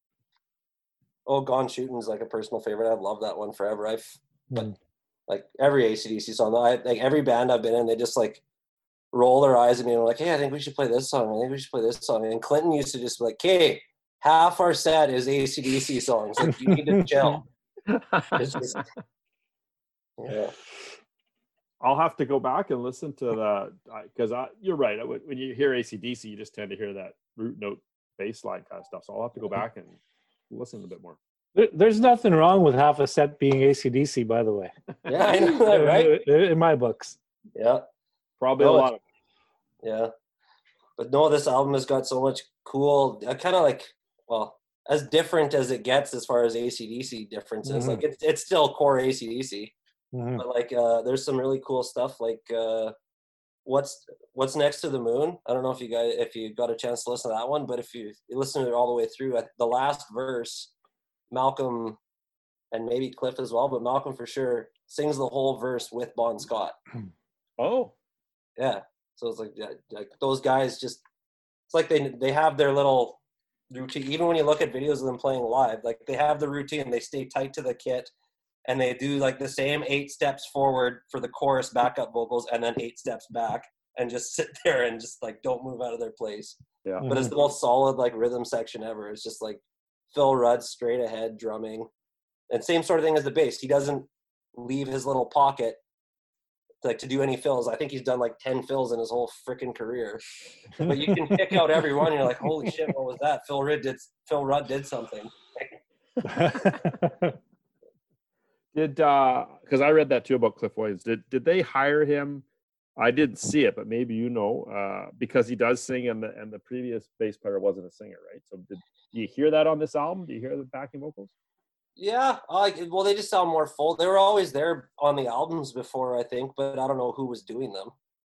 Oh, "Gone Shooting" is like a personal favorite. I've loved that one forever. I've but Mm. like every A C D C song, I, like every band I've been in, they just like roll their eyes at me and are like, "Hey, I think we should play this song. I think we should play this song." And Clinton used to just be like, "Hey, half our set is A C D C songs. Like, you need to chill." It's just, yeah. I'll have to go back and listen to the because I you're right. When you hear A C D C, you just tend to hear that root note bass line kind of stuff. So I'll have to go back and listen a bit more. There, there's nothing wrong with half a set being A C D C, by the way. Yeah, I know that, right? In my books. Yeah. Probably No, a lot of Yeah. But no, this album has got so much cool, I kind of like, well, as different as it gets as far as A C D C differences. Mhm. Like it's it's still core A C D C, Mhm. but like uh, there's some really cool stuff. Like uh, what's what's next to the moon. I don't know if you guys if you got a chance to listen to that one, but if you, you listen to it all the way through, at the last verse, Malcolm and maybe Cliff as well, but Malcolm for sure sings the whole verse with Bon Scott. Oh, Yeah. So it's like, yeah, like those guys just, it's like they they have their little routine. Even when you look at videos of them playing live, like they have the routine. They stay tight to the kit, and they do like the same eight steps forward for the chorus backup vocals, and then eight steps back, and just sit there and just like don't move out of their place. yeah. But it's the most solid like rhythm section ever. It's just like Phil Rudd straight ahead drumming, and same sort of thing as the bass. He doesn't leave his little pocket like to do any fills. I think he's done like ten fills in his whole freaking career. But you can pick out every one. And you're like, holy shit, what was that? Phil Rudd did. Phil Rudd did something. Did uh because I read that too about Cliff Williams. Did did they hire him? I didn't see it, but maybe you know, uh, because he does sing, and the and the previous bass player wasn't a singer, right? So did do you hear that on this album? Do you hear the backing vocals? Yeah, uh, well, they just sound more full. They were always there on the albums before, I think, but I don't know who was doing them.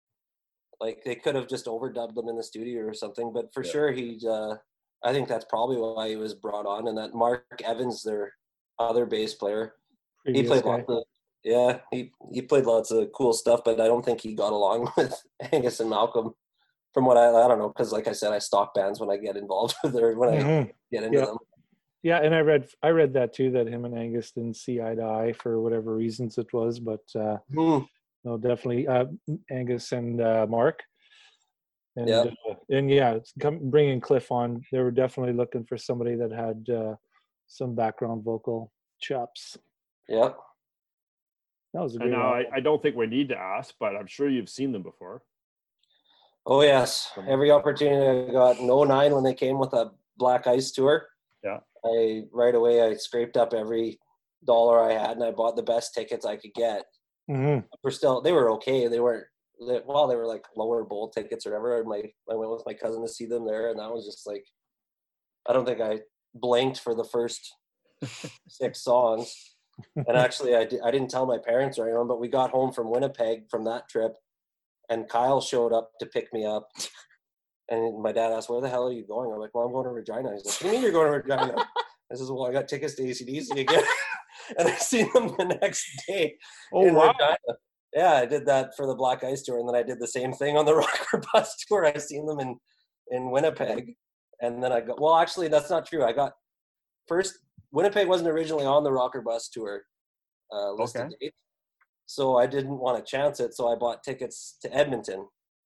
Like they could have just overdubbed them in the studio or something, but for Yeah. sure he. Uh, I think that's probably why he was brought on, and that Mark Evans, their other bass player, he Previous played guy. lots of. Yeah, he he played lots of cool stuff, but I don't think he got along with Angus and Malcolm. From what I I don't know, because like I said, I stalk bands when I get involved with or when I Mhm. get into Yeah. them. Yeah, and I read I read that too, that him and Angus didn't see eye to eye for whatever reasons it was, but uh, Hmm. no, definitely uh, Angus and uh, Mark, and Yeah. uh, and yeah, it's come, bringing Cliff on, they were definitely looking for somebody that had uh, some background vocal chops. Yeah. That was a And great now I, album. I don't think we need to ask, but I'm sure you've seen them before. Oh yes, every opportunity I got. In oh nine when they came with a Black Ice tour. Yeah. I right away I scraped up every dollar I had and I bought the best tickets I could get. Mhm. We're still they were okay. They weren't they, well they were like lower bowl tickets or whatever. My I went with my cousin to see them there, and that was just like I don't think I blinked for the first six songs. And actually I di- I didn't tell my parents or anyone, but we got home from Winnipeg from that trip, and Kyle showed up to pick me up. And my dad asked, "Where the hell are you going?" I'm like, "Well, I'm going to Regina." He's like, "What do you mean you're going to Regina?" I says, "Well, I got tickets to A C D C again." And I seen them the next day Oh in wow! Regina. Yeah, I did that for the Black Ice tour, and then I did the same thing on the Rocker Bus tour. I seen them in in Winnipeg, and then I got. Well, actually, that's not true. I got first. Winnipeg wasn't originally on the Rocker Bus tour uh, listed Okay. date, so I didn't want to chance it. So I bought tickets to Edmonton,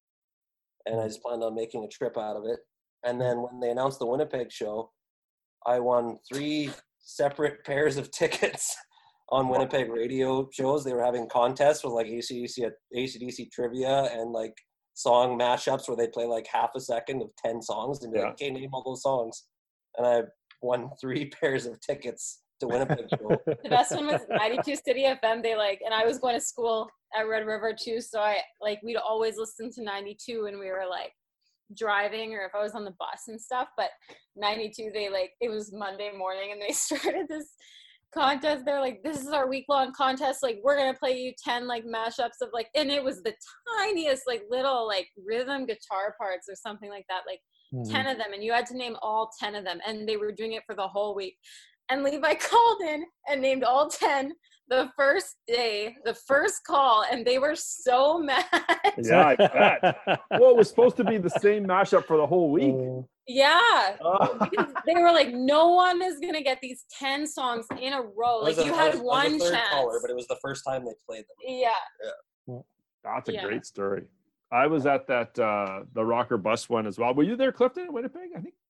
and I just planned on making a trip out of it. And then when they announced the Winnipeg show, I won three separate pairs of tickets on Winnipeg radio shows. They were having contests with like A C D C, A C D C trivia, and like song mashups where they play like half a second of ten songs and be Yeah. like, okay, name all those songs. And I won three pairs of tickets to Winnipeg show. The best one was ninety-two City F M. They like, and I was going to school at Red River too, so I like we'd always listen to ninety-two when we were like driving or if I was on the bus and stuff. But ninety-two, they like it was Monday morning and they started this contest. They're like, this is our week long contest. Like we're gonna play you ten like mashups of like, and it was the tiniest like little like rhythm guitar parts or something like that, like mm-hmm. ten of them, and you had to name all ten of them, and they were doing it for the whole week. And Levi called in and named all ten the first day, the first call, and they were so mad. Yeah, I bet. Well, it was supposed to be the same mashup for the whole week. Uh, yeah. Oh. Because they were like, no one is going to get these ten songs in a row. Like, a, you had was, one was chance. Caller, but it was the first time they played them. Yeah. Yeah. That's a yeah. great story. I was at that, uh, the Rocker Bus one as well. Were you there, Clifton, in Winnipeg, I think?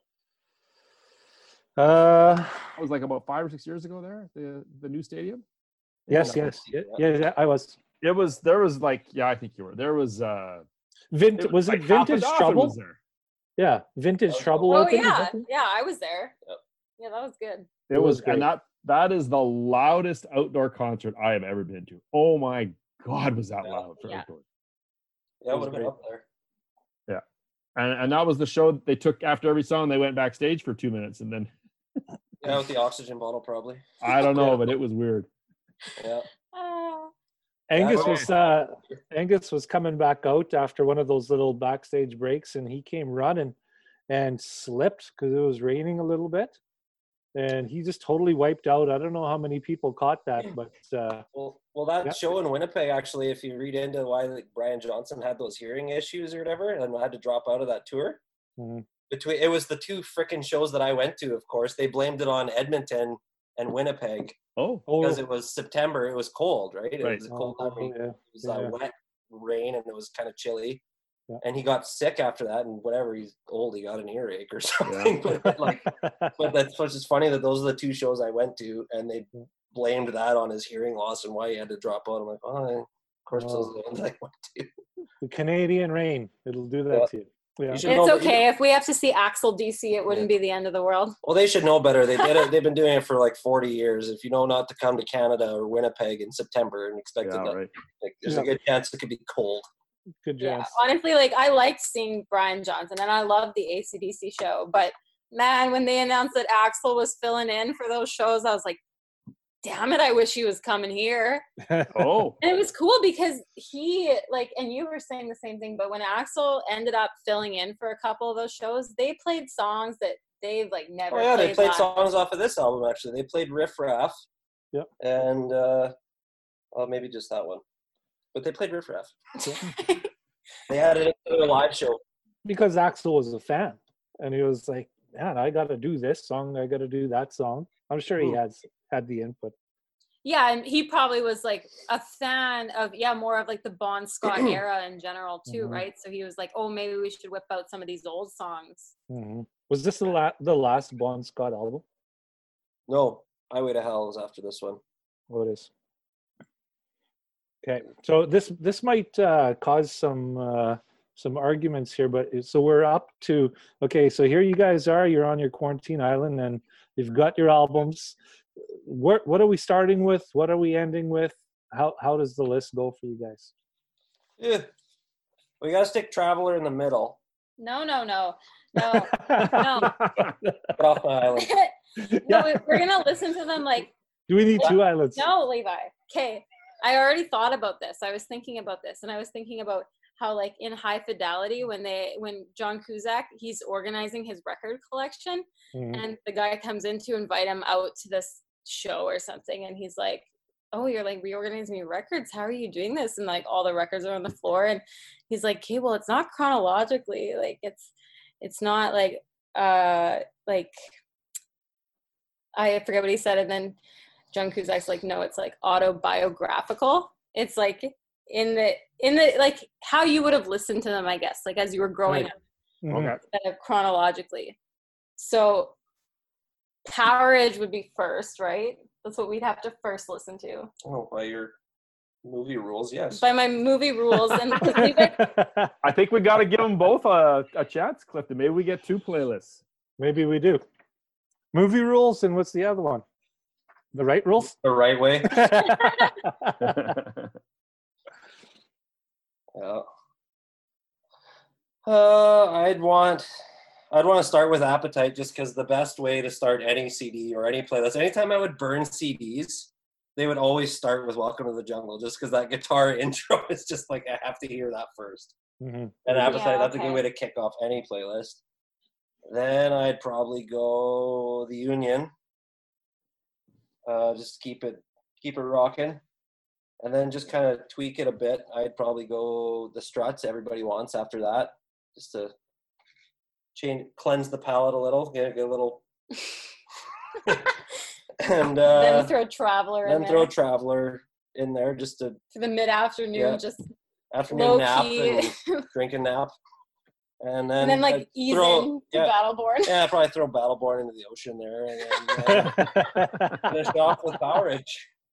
Uh, I was like about five or six years ago there, the the new stadium. Yes, yes, yeah, yeah, yeah, I was. It was there was like yeah, I think you were. There was uh, Vint- it was, was like it Vintage Trouble? Was there. Yeah, Vintage oh, Trouble. Oh opened, yeah, yeah, I was there. Yep. Yeah, that was good. It, it was, was great. and that that is the loudest outdoor concert I have ever been to. Oh my God, was that yeah. loud for yeah. outdoor? Yeah, it would have been up there. Yeah, and and that was the show they took after every song. They went backstage for two minutes and then. Yeah, with the oxygen bottle, probably. I don't know, but it was weird. Yeah. Uh, Angus Yeah, was uh, Angus was coming back out after one of those little backstage breaks, and he came running and slipped because it was raining a little bit, and he just totally wiped out. I don't know how many people caught that, but uh, Well, well, that yeah. show in Winnipeg, actually, if you read into why like, Brian Johnson had those hearing issues or whatever, and had to drop out of that tour. mm-hmm. Between it was the two frickin' shows that I went to. Of course, they blamed it on Edmonton and Winnipeg Oh, because it was September. It was cold, right? It Right. was a cold Oh, time. It yeah. was uh, Yeah. wet rain and it was kind of chilly. Yeah. And he got sick after that, and whatever, he's old. He got an earache or something. Yeah. but like, but that's what's just funny that those are the two shows I went to, and they blamed that on his hearing loss and why he had to drop out. I'm like, oh, of course, oh. those are the ones I went to. The Canadian rain, it'll do that yeah. to you. Yeah. it's okay. If we have to see Axel D C, it wouldn't yeah. be the end of the world. Well, they should know better. They did it. They've been doing it for like forty years. If you know not to come to Canada or Winnipeg in September and expect yeah, it, to, right. like, there's yeah. a good chance it could be cold. Good yeah. chance. Honestly, like I liked seeing Brian Johnson, and I love the A C D C show. But man, when they announced that Axel was filling in for those shows, I was like, damn it, I wish he was coming here. Oh. And it was cool because he, like, and you were saying the same thing, but when Axel ended up filling in for a couple of those shows, they played songs that they've, like, never Oh, yeah, played they played live. songs off of this album, actually. They played Riff Raff. Yep. And, uh, well, maybe just that one. But they played Riff Raff. They added it to their live show. Because Axel was a fan, and he was like, man, I got to do this song. I got to do that song. I'm sure he has had the input. Yeah, and he probably was like a fan of, yeah, more of like the Bon Scott era in general too, mm-hmm. right? So he was like, oh, maybe we should whip out some of these old songs. Mm-hmm. Was this the, la- the last Bon Scott album? No, Highway to Hell was after this one. Oh, it is. Okay, so this this might uh, cause some uh, some arguments here, but so we're up to, okay, so here you guys are, you're on your quarantine island, and you've got your albums. What what are we starting with? What are we ending with? How how does the list go for you guys? Yeah, we gotta stick Traveler in the middle. No, no, no, no, no. Get off my island. No, we- we're gonna listen to them like. Do we need two islands? No, Levi. Okay, I already thought about this. I was thinking about this, and I was thinking about how, like, in High Fidelity, when they when John Cusack, he's organizing his record collection, Mhm. and the guy comes in to invite him out to this show or something, and he's like, oh, you're like reorganizing your records, how are you doing this? And like all the records are on the floor, and he's like, okay, well, it's not chronologically, like it's it's not like uh like I forget what he said, and then John Cusack's like, no, it's like autobiographical. It's like in the in the like how you would have listened to them, I guess, like as you were growing Right. up, Mhm. Okay. instead of chronologically. So Powerage would be first, right? That's what we'd have to first listen to. Oh, well, you're Movie rules, yes. by my movie rules. And because Levi, I think we got to give them both a, a chance, Clifton. Maybe we get two playlists. Maybe we do. Movie rules, and what's the other one? The right rules? The right way. Yeah. Uh, I'd want, I'd want to start with Appetite, just because the best way to start any C D or any playlist, anytime I would burn C Ds, they would always start with Welcome to the Jungle, just because that guitar intro is just like, I have to hear that first. Mm-hmm. And Appetite, Yeah, that's a good okay. way to kick off any playlist. Then I'd probably go The Union. Uh, just keep it keep it rocking. And then just kind of tweak it a bit. I'd probably go The Struts, Everybody Wants, after that, just to change, cleanse the palate a little, get, get a little. and uh, then throw Traveler in then there throw Traveler in there, just to for the mid-afternoon, Yeah. just afternoon low nap key. and drink a nap. And then, and then like I'd ease throw, in to yeah, Battleborn. yeah, I'd probably throw Battleborn into the ocean there, and then uh, finish off with Powerage.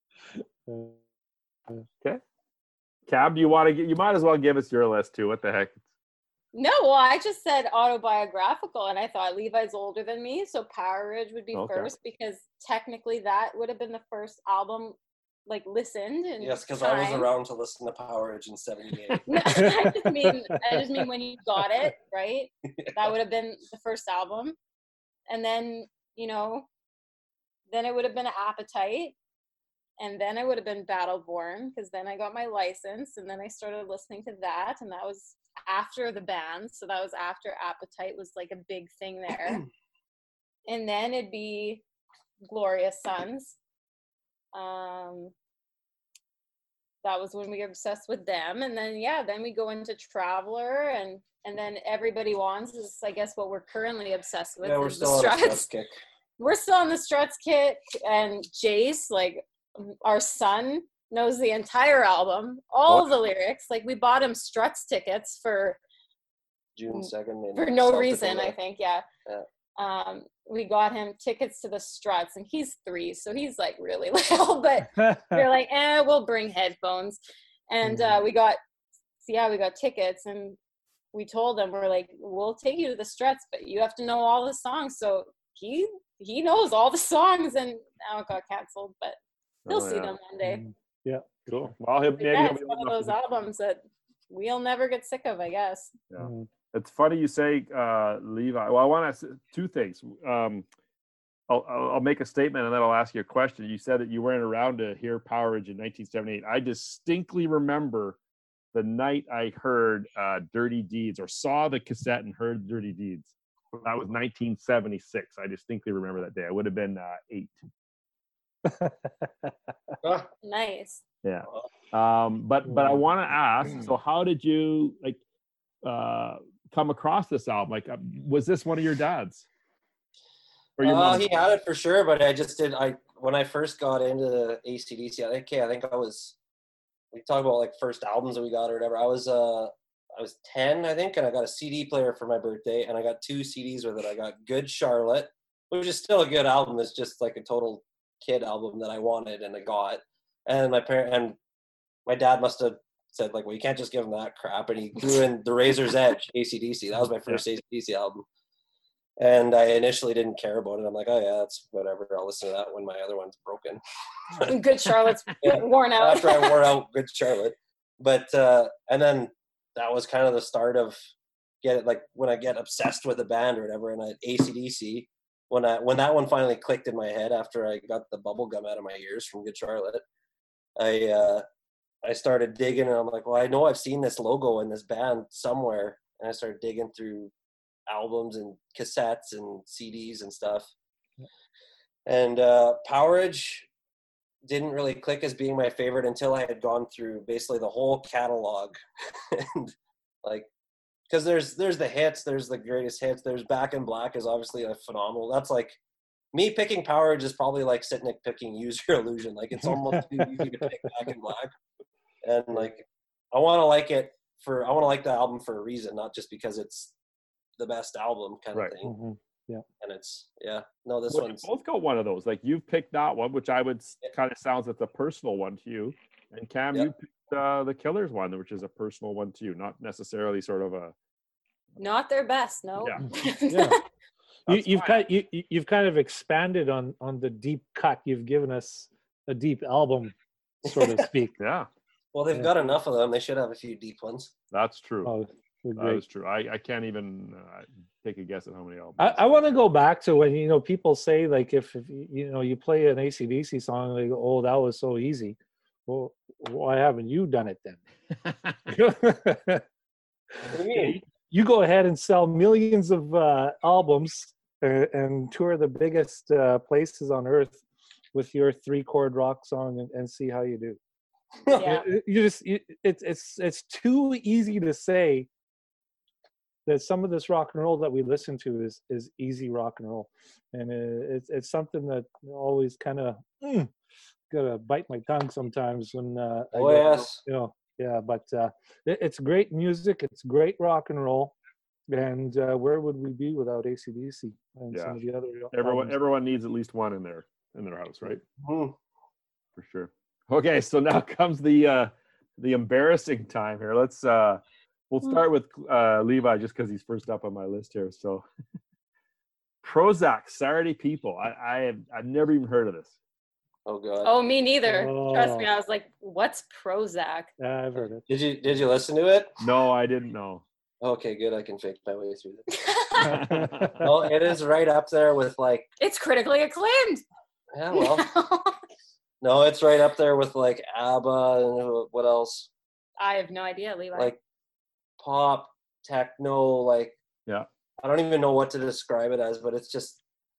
Okay. Cab, do you want to get? You might as well give us your list too. What the heck? No, well, I just said autobiographical, and I thought Levi's older than me, so Powerage would be Okay. first, because technically that would have been the first album like listened. In Yes, because I was time. around to listen to Powerage in seventy-eight. No, I just mean I just mean when you got it, right? That would have been the first album. And then, you know, then it would have been Appetite. And then it would have been Battleborn, because then I got my license, and then I started listening to that, and that was after the band. So that was after Appetite was like a big thing there. And then it'd be Glorious Sons. Um that was when we were obsessed with them. And then yeah, then we go into Traveler, and and then Everybody Wants is, I guess, what we're currently obsessed with. Yeah, we're is the still on a Struts. Struts kick. We're still on the Struts kick, and Jace, like our son, knows the entire album, all Oh. the lyrics. Like we bought him Struts tickets for June second. in for no South reason, Dakota. I think. Yeah. Yeah. Um, we got him tickets to the Struts, and he's three, so he's like really little, but they're like, eh, we'll bring headphones. And uh, we got, so yeah, we got tickets, and we told him, we're like, we'll take you to the Struts, but you have to know all the songs. So he he knows all the songs, and now it got canceled, but he'll Oh, see yeah. them one day. Yeah. Cool. Well, he'll, But maybe yeah, he'll it's be one old of enough those to- albums that we'll never get sick of, I guess. Yeah. Mhm. It's funny you say uh, Levi. Well, I want to two things. Um, I'll, I'll I'll make a statement and then I'll ask you a question. You said that you weren't around to hear Powerage in nineteen seventy-eight. I distinctly remember the night I heard uh, Dirty Deeds, or saw the cassette and heard Dirty Deeds. That was nineteen seventy-six. I distinctly remember that day. I would have been uh, eight. Ah, Nice. Yeah. Um, but but I Yeah. want to ask. So how did you like uh, come across this album? Like, uh, was this one of your dad's? Or your uh, mom's? he had it for sure, but I just did. I when I first got into A C D C, okay, I think I was. We talk about like first albums that we got or whatever. I was uh I was ten, I think, and I got a C D player for my birthday, and I got two C Ds with it. I got Good Charlotte, which is still a good album. It's just like a total kid album that I wanted and I got. And my parent and my dad must have said like, well, you can't just give him that crap. And he threw in The Razor's Edge, A C D C. That was my first A C D C album. And I initially didn't care about it. I'm like, oh yeah, that's whatever. I'll listen to that when my other one's broken. Good Charlotte's Yeah. worn out. After I wore out Good Charlotte. But uh and then that was kind of the start of get it like when I get obsessed with a band or whatever, and I A C D C, when I when that one finally clicked in my head after I got the bubble gum out of my ears from Good Charlotte, I uh I started digging, and I'm like, well, I know I've seen this logo in this band somewhere, and I started digging through albums and cassettes and C Ds and stuff. And uh Powerage didn't really click as being my favorite until I had gone through basically the whole catalog. And like, because there's there's the hits, there's the greatest hits, there's Back in Black is obviously a phenomenal. That's like me picking Powerage is probably like Sitnik picking Use Your Illusion. Like it's almost too easy to pick Back in Black. And like I want to like it for I want to like the album for a reason, not just because it's the best album kind Right. of thing. Mhm. And it's yeah, no, this Well, you one's both got one of those. Like you've picked that one, which I would kind of sounds like a personal one to you, And Cam, Yeah. you picked uh, the Killers one, which is a personal one to you, not necessarily sort of a. Not their best, no. Yeah. Yeah. you, That's you've fine. kind you, you- you've kind of expanded on on the deep cut. You've given us a deep album, so to speak. Yeah, Well, they've Yeah. got enough of them. They should have a few deep ones. that's true. Oh, they're That great. is true. I, I can't even uh, take a guess at how many albums. I, I want to go back to when, you know, people say, like, if, if you know, you play an A C D C song, they go, oh, that was so easy. Well, why haven't you done it then? What do you mean? You go ahead and sell millions of uh, albums uh, and tour the biggest uh, places on earth with your three chord rock song and, and see how you do. Yeah. You, you just you, it's it's it's too easy to say that some of this rock and roll that we listen to is is easy rock and roll, and uh, it's it's something that always kind of mm, gotta bite my tongue sometimes when uh, I Oh, go, yes. you know, yeah, but uh, it, it's great music, it's great rock and roll, and uh, where would we be without A C D C and Yeah. some of the other everyone, albums? everyone needs at least one in their in their house, right? Hmm. For sure. Okay, so now comes the uh, the embarrassing time here. Let's uh, we'll start with uh, Levi just because he's first up on my list here. So Prozac, Saturday People. I, I have I've never even heard of this. Oh god. Oh, me neither. Trust me, Oh. I was like, what's Prozac? Yeah, I've heard it. Did you did you listen to it? No, I didn't know. Okay, good. I can fake my way through it. Well, it is right up there with like, It's critically acclaimed. yeah, well, no, it's right up there with like ABBA and what else? I have no idea, Levi. Like pop, techno, like Yeah. I don't even know what to describe it as, but it's just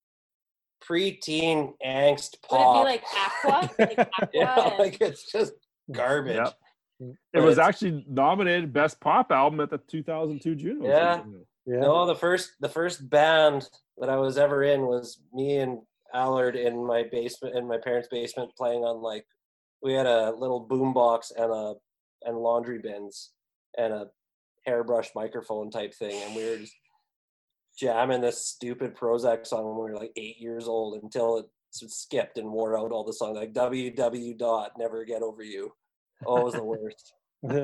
preteen angst Would it pop. be like Aqua? Like Aqua yeah, and- like it's just garbage. Yep. It But was it's- actually nominated Best Pop Album at the two thousand two Junos. Yeah. Yeah. No, the first the first band that I was ever in was me and Allard in my basement, in my parents' basement, playing on like, we had a little boom box and a and laundry bins and a hairbrush microphone type thing, and we were just jamming this stupid Prozac song when we were like eight years old until it skipped and wore out all the songs, like W W dot Never Get Over You. Oh, it was the worst.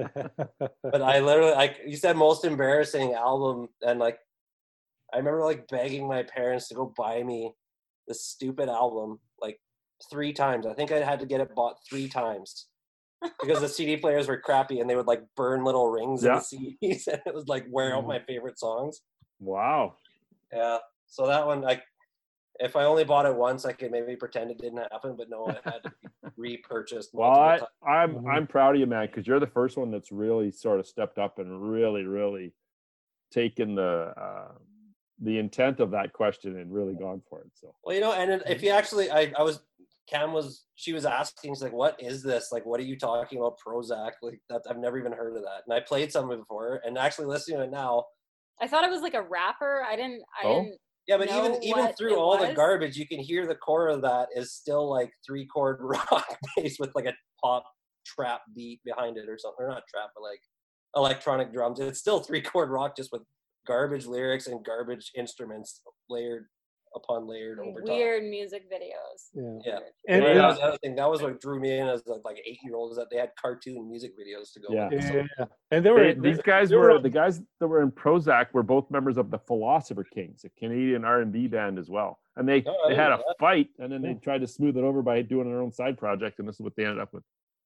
But I literally, like you said, most embarrassing album, and like I remember like begging my parents to go buy me this stupid album like three times. I think I had to get it bought three times because the C D players were crappy and they would like burn little rings in Yeah. the C Ds, and it was like wear out Mhm. my favorite songs. Wow. Yeah, so that one, like, if I only bought it once, I could maybe pretend it didn't happen, but no, it had to be repurchased Well, multiple I, times. I'm Mhm. I'm proud of you, man, because you're the first one that's really sort of stepped up and really, really taken the uh, the intent of that question and really gone for it. So Well, you know, and if you actually, I, I was, Cam was, she was asking, she's like, what is this? Like, what are you talking about, Prozac? Like, that, I've never even heard of that. And I played some of it before, and actually listening to it now, I thought it was like a rapper. I didn't. I Oh. didn't. yeah, but know even even what through it all the was. garbage, you can hear the core of that is still like three chord rock bass with like a pop trap beat behind it or something. Or not trap, but like electronic drums. It's still three chord rock, just with garbage lyrics and garbage instruments layered upon layered over top. Weird music videos. Yeah. Yeah. And, And Yeah. that was the other thing. That was what drew me in as like, like eight year old, is that they had cartoon music videos to go Yeah. with it. So, yeah. And there were They- these guys there were the guys that were in Prozac were both members of the Philosopher Kings, a Canadian R and B band as well. And they Oh, I they didn't had know a that. fight, and then they Yeah. tried to smooth it over by doing their own side project, and this is what they ended up with.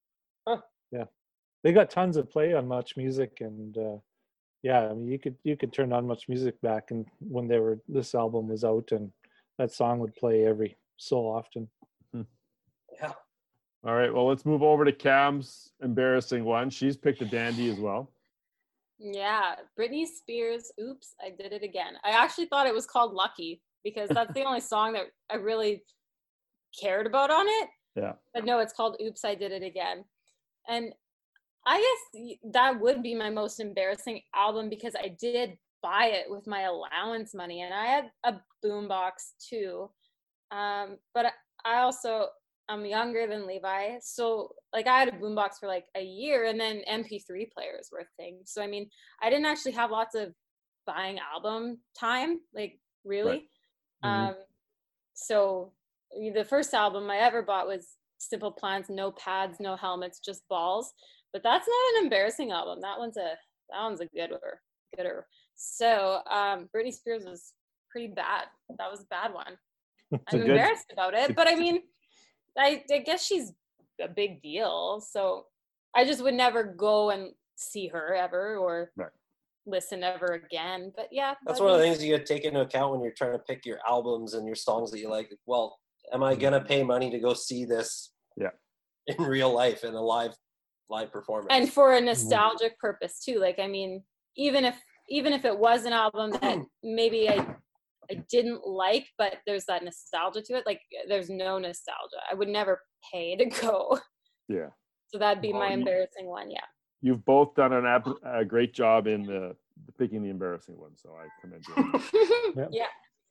they got tons of play on Much Music, and uh, yeah, I mean, you could you could turn on Much Music back and when they were this album was out, and that song would play every so often. yeah. All right, well, let's move over to Cam's embarrassing one. She's picked a dandy as well. Yeah, Britney Spears. Oops, I did it again. I actually thought it was called Lucky because that's the only song that I really cared about on it. Yeah. But no, it's called Oops, I Did It Again. And I guess y- that would be my most embarrassing album because I did buy it with my allowance money, and I had a boombox too. Um, but I I also I'm younger than Levi, so like I had a boombox for like a year, and then M P three players were a thing. So I mean, I didn't actually have lots of buying album time, like really. Right. Mhm. Um, so the first album I ever bought was Simple Plans, no pads, no helmets, just balls. But that's not an embarrassing album. That one's a that one's a gooder, gooder. So um, Britney Spears was pretty bad. That was a bad one. I'm good- embarrassed about it, but I mean, I, I guess she's a big deal. So I just would never go and see her ever or Right. listen ever again. But yeah, That's that'd one of the be- things you got to take into account when you're trying to pick your albums and your songs that you like. Well, am I gonna pay money to go see this? Yeah. In real life in a live live performance. and for a nostalgic purpose too. Like, I mean, even if even if it was an album that maybe I I didn't like, but there's that nostalgia to it. Like, there's no nostalgia. I would never pay to go. Yeah. So that'd be Well, my you- embarrassing one. Yeah. You've both done an ab- a great job in the, the picking the embarrassing one, so I commend you. Yeah.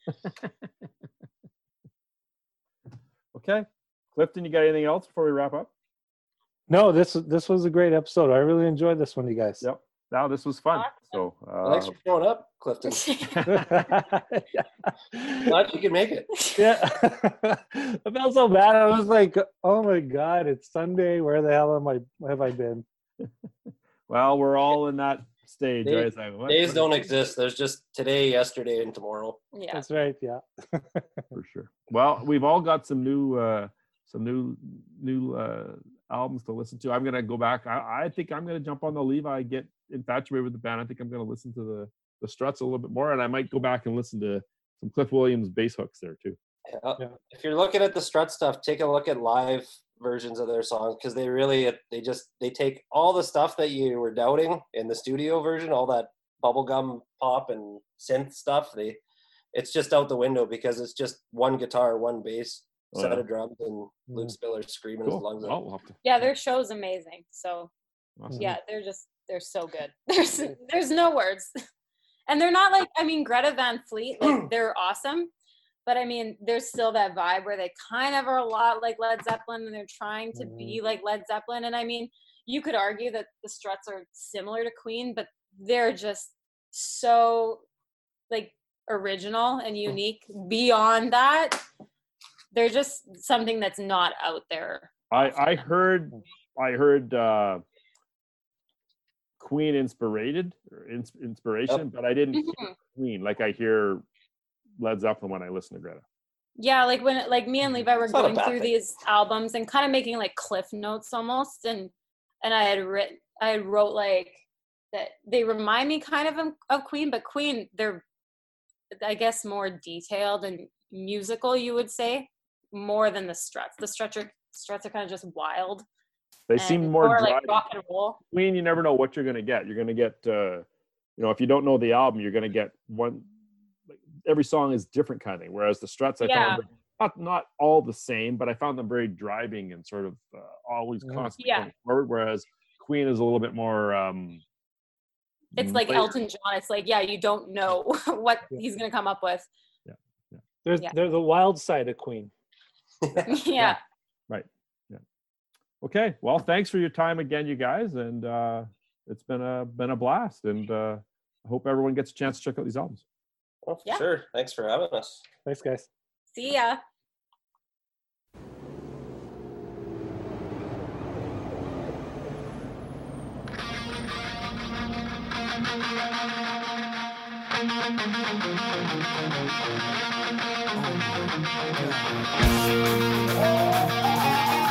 Okay, Clifton, you got anything else before we wrap up? No, this this was a great episode. I really enjoyed this one, you guys. Yep. Now this was fun. So Well, uh, thanks for showing up, Clifton. Glad you could make it. Yeah. I felt so bad. I was like, oh my God, it's Sunday. Where the hell am I have I been? well, we're all in that stage. Days- right? It's like, what- Days what- don't exist. There's just today, yesterday, and tomorrow. Yeah. That's right. Yeah. For sure. Well, we've all got some new uh some new new uh albums to listen to. I'm gonna go back. I, I think I'm gonna jump on the Levi, get infatuated with the band. I think I'm gonna listen to the the Struts a little bit more, and I might go back and listen to some Cliff Williams bass hooks there too. Yeah. Yeah. If you're looking at the Strut stuff, take a look at live versions of their songs because they really they just they take all the stuff that you were doubting in the studio version, all that bubblegum pop and synth stuff. They it's just out the window because it's just one guitar, one bass, Oh, set yeah. of drums, and Luke Spiller screaming his Cool. lungs out. Well, we'll have to. Yeah, their show's amazing. So Awesome. yeah, they're just they're so good. There's there's no words. And they're not like, I mean, Greta Van Fleet, like they're awesome. But I mean, there's still that vibe where they kind of are a lot like Led Zeppelin and they're trying to be like Led Zeppelin. And I mean, you could argue that the Struts are similar to Queen, but they're just so like original and unique beyond that. They're just something that's not out there. I I heard I heard uh Queen inspired or ins- inspiration, but I didn't hear Mhm. Queen like I hear Led Zeppelin when I listen to Greta. Yeah, like when like me and Levi were It's not a going bad through thing. these albums and kind of making like cliff notes almost, and and I had written I had wrote like that they remind me kind of of- of Queen, but Queen they're I guess more detailed and musical, you would say, more than the Struts. The Struts are Struts are kind of just wild. They and seem more, more dry. like rock and roll. Queen, you never know what you're gonna get. You're gonna get uh you know, if you don't know the album, you're gonna get one like, every song is different kind of thing. Whereas the Struts, I Yeah. found them not not all the same, but I found them very driving and sort of uh, always Yeah. constantly Yeah. going forward. Whereas Queen is a little bit more um It's like layered. Elton John. It's like, yeah, you don't know what Yeah. he's gonna come up with. There's Yeah. they're the wild side of Queen. Yeah. Right. Yeah. Okay. Well, thanks for your time again, you guys, and uh, it's been a been a blast, and uh, I hope everyone gets a chance to check out these albums. Well, for Yeah. sure. Thanks for having us. Thanks, guys. See ya. Oh my God.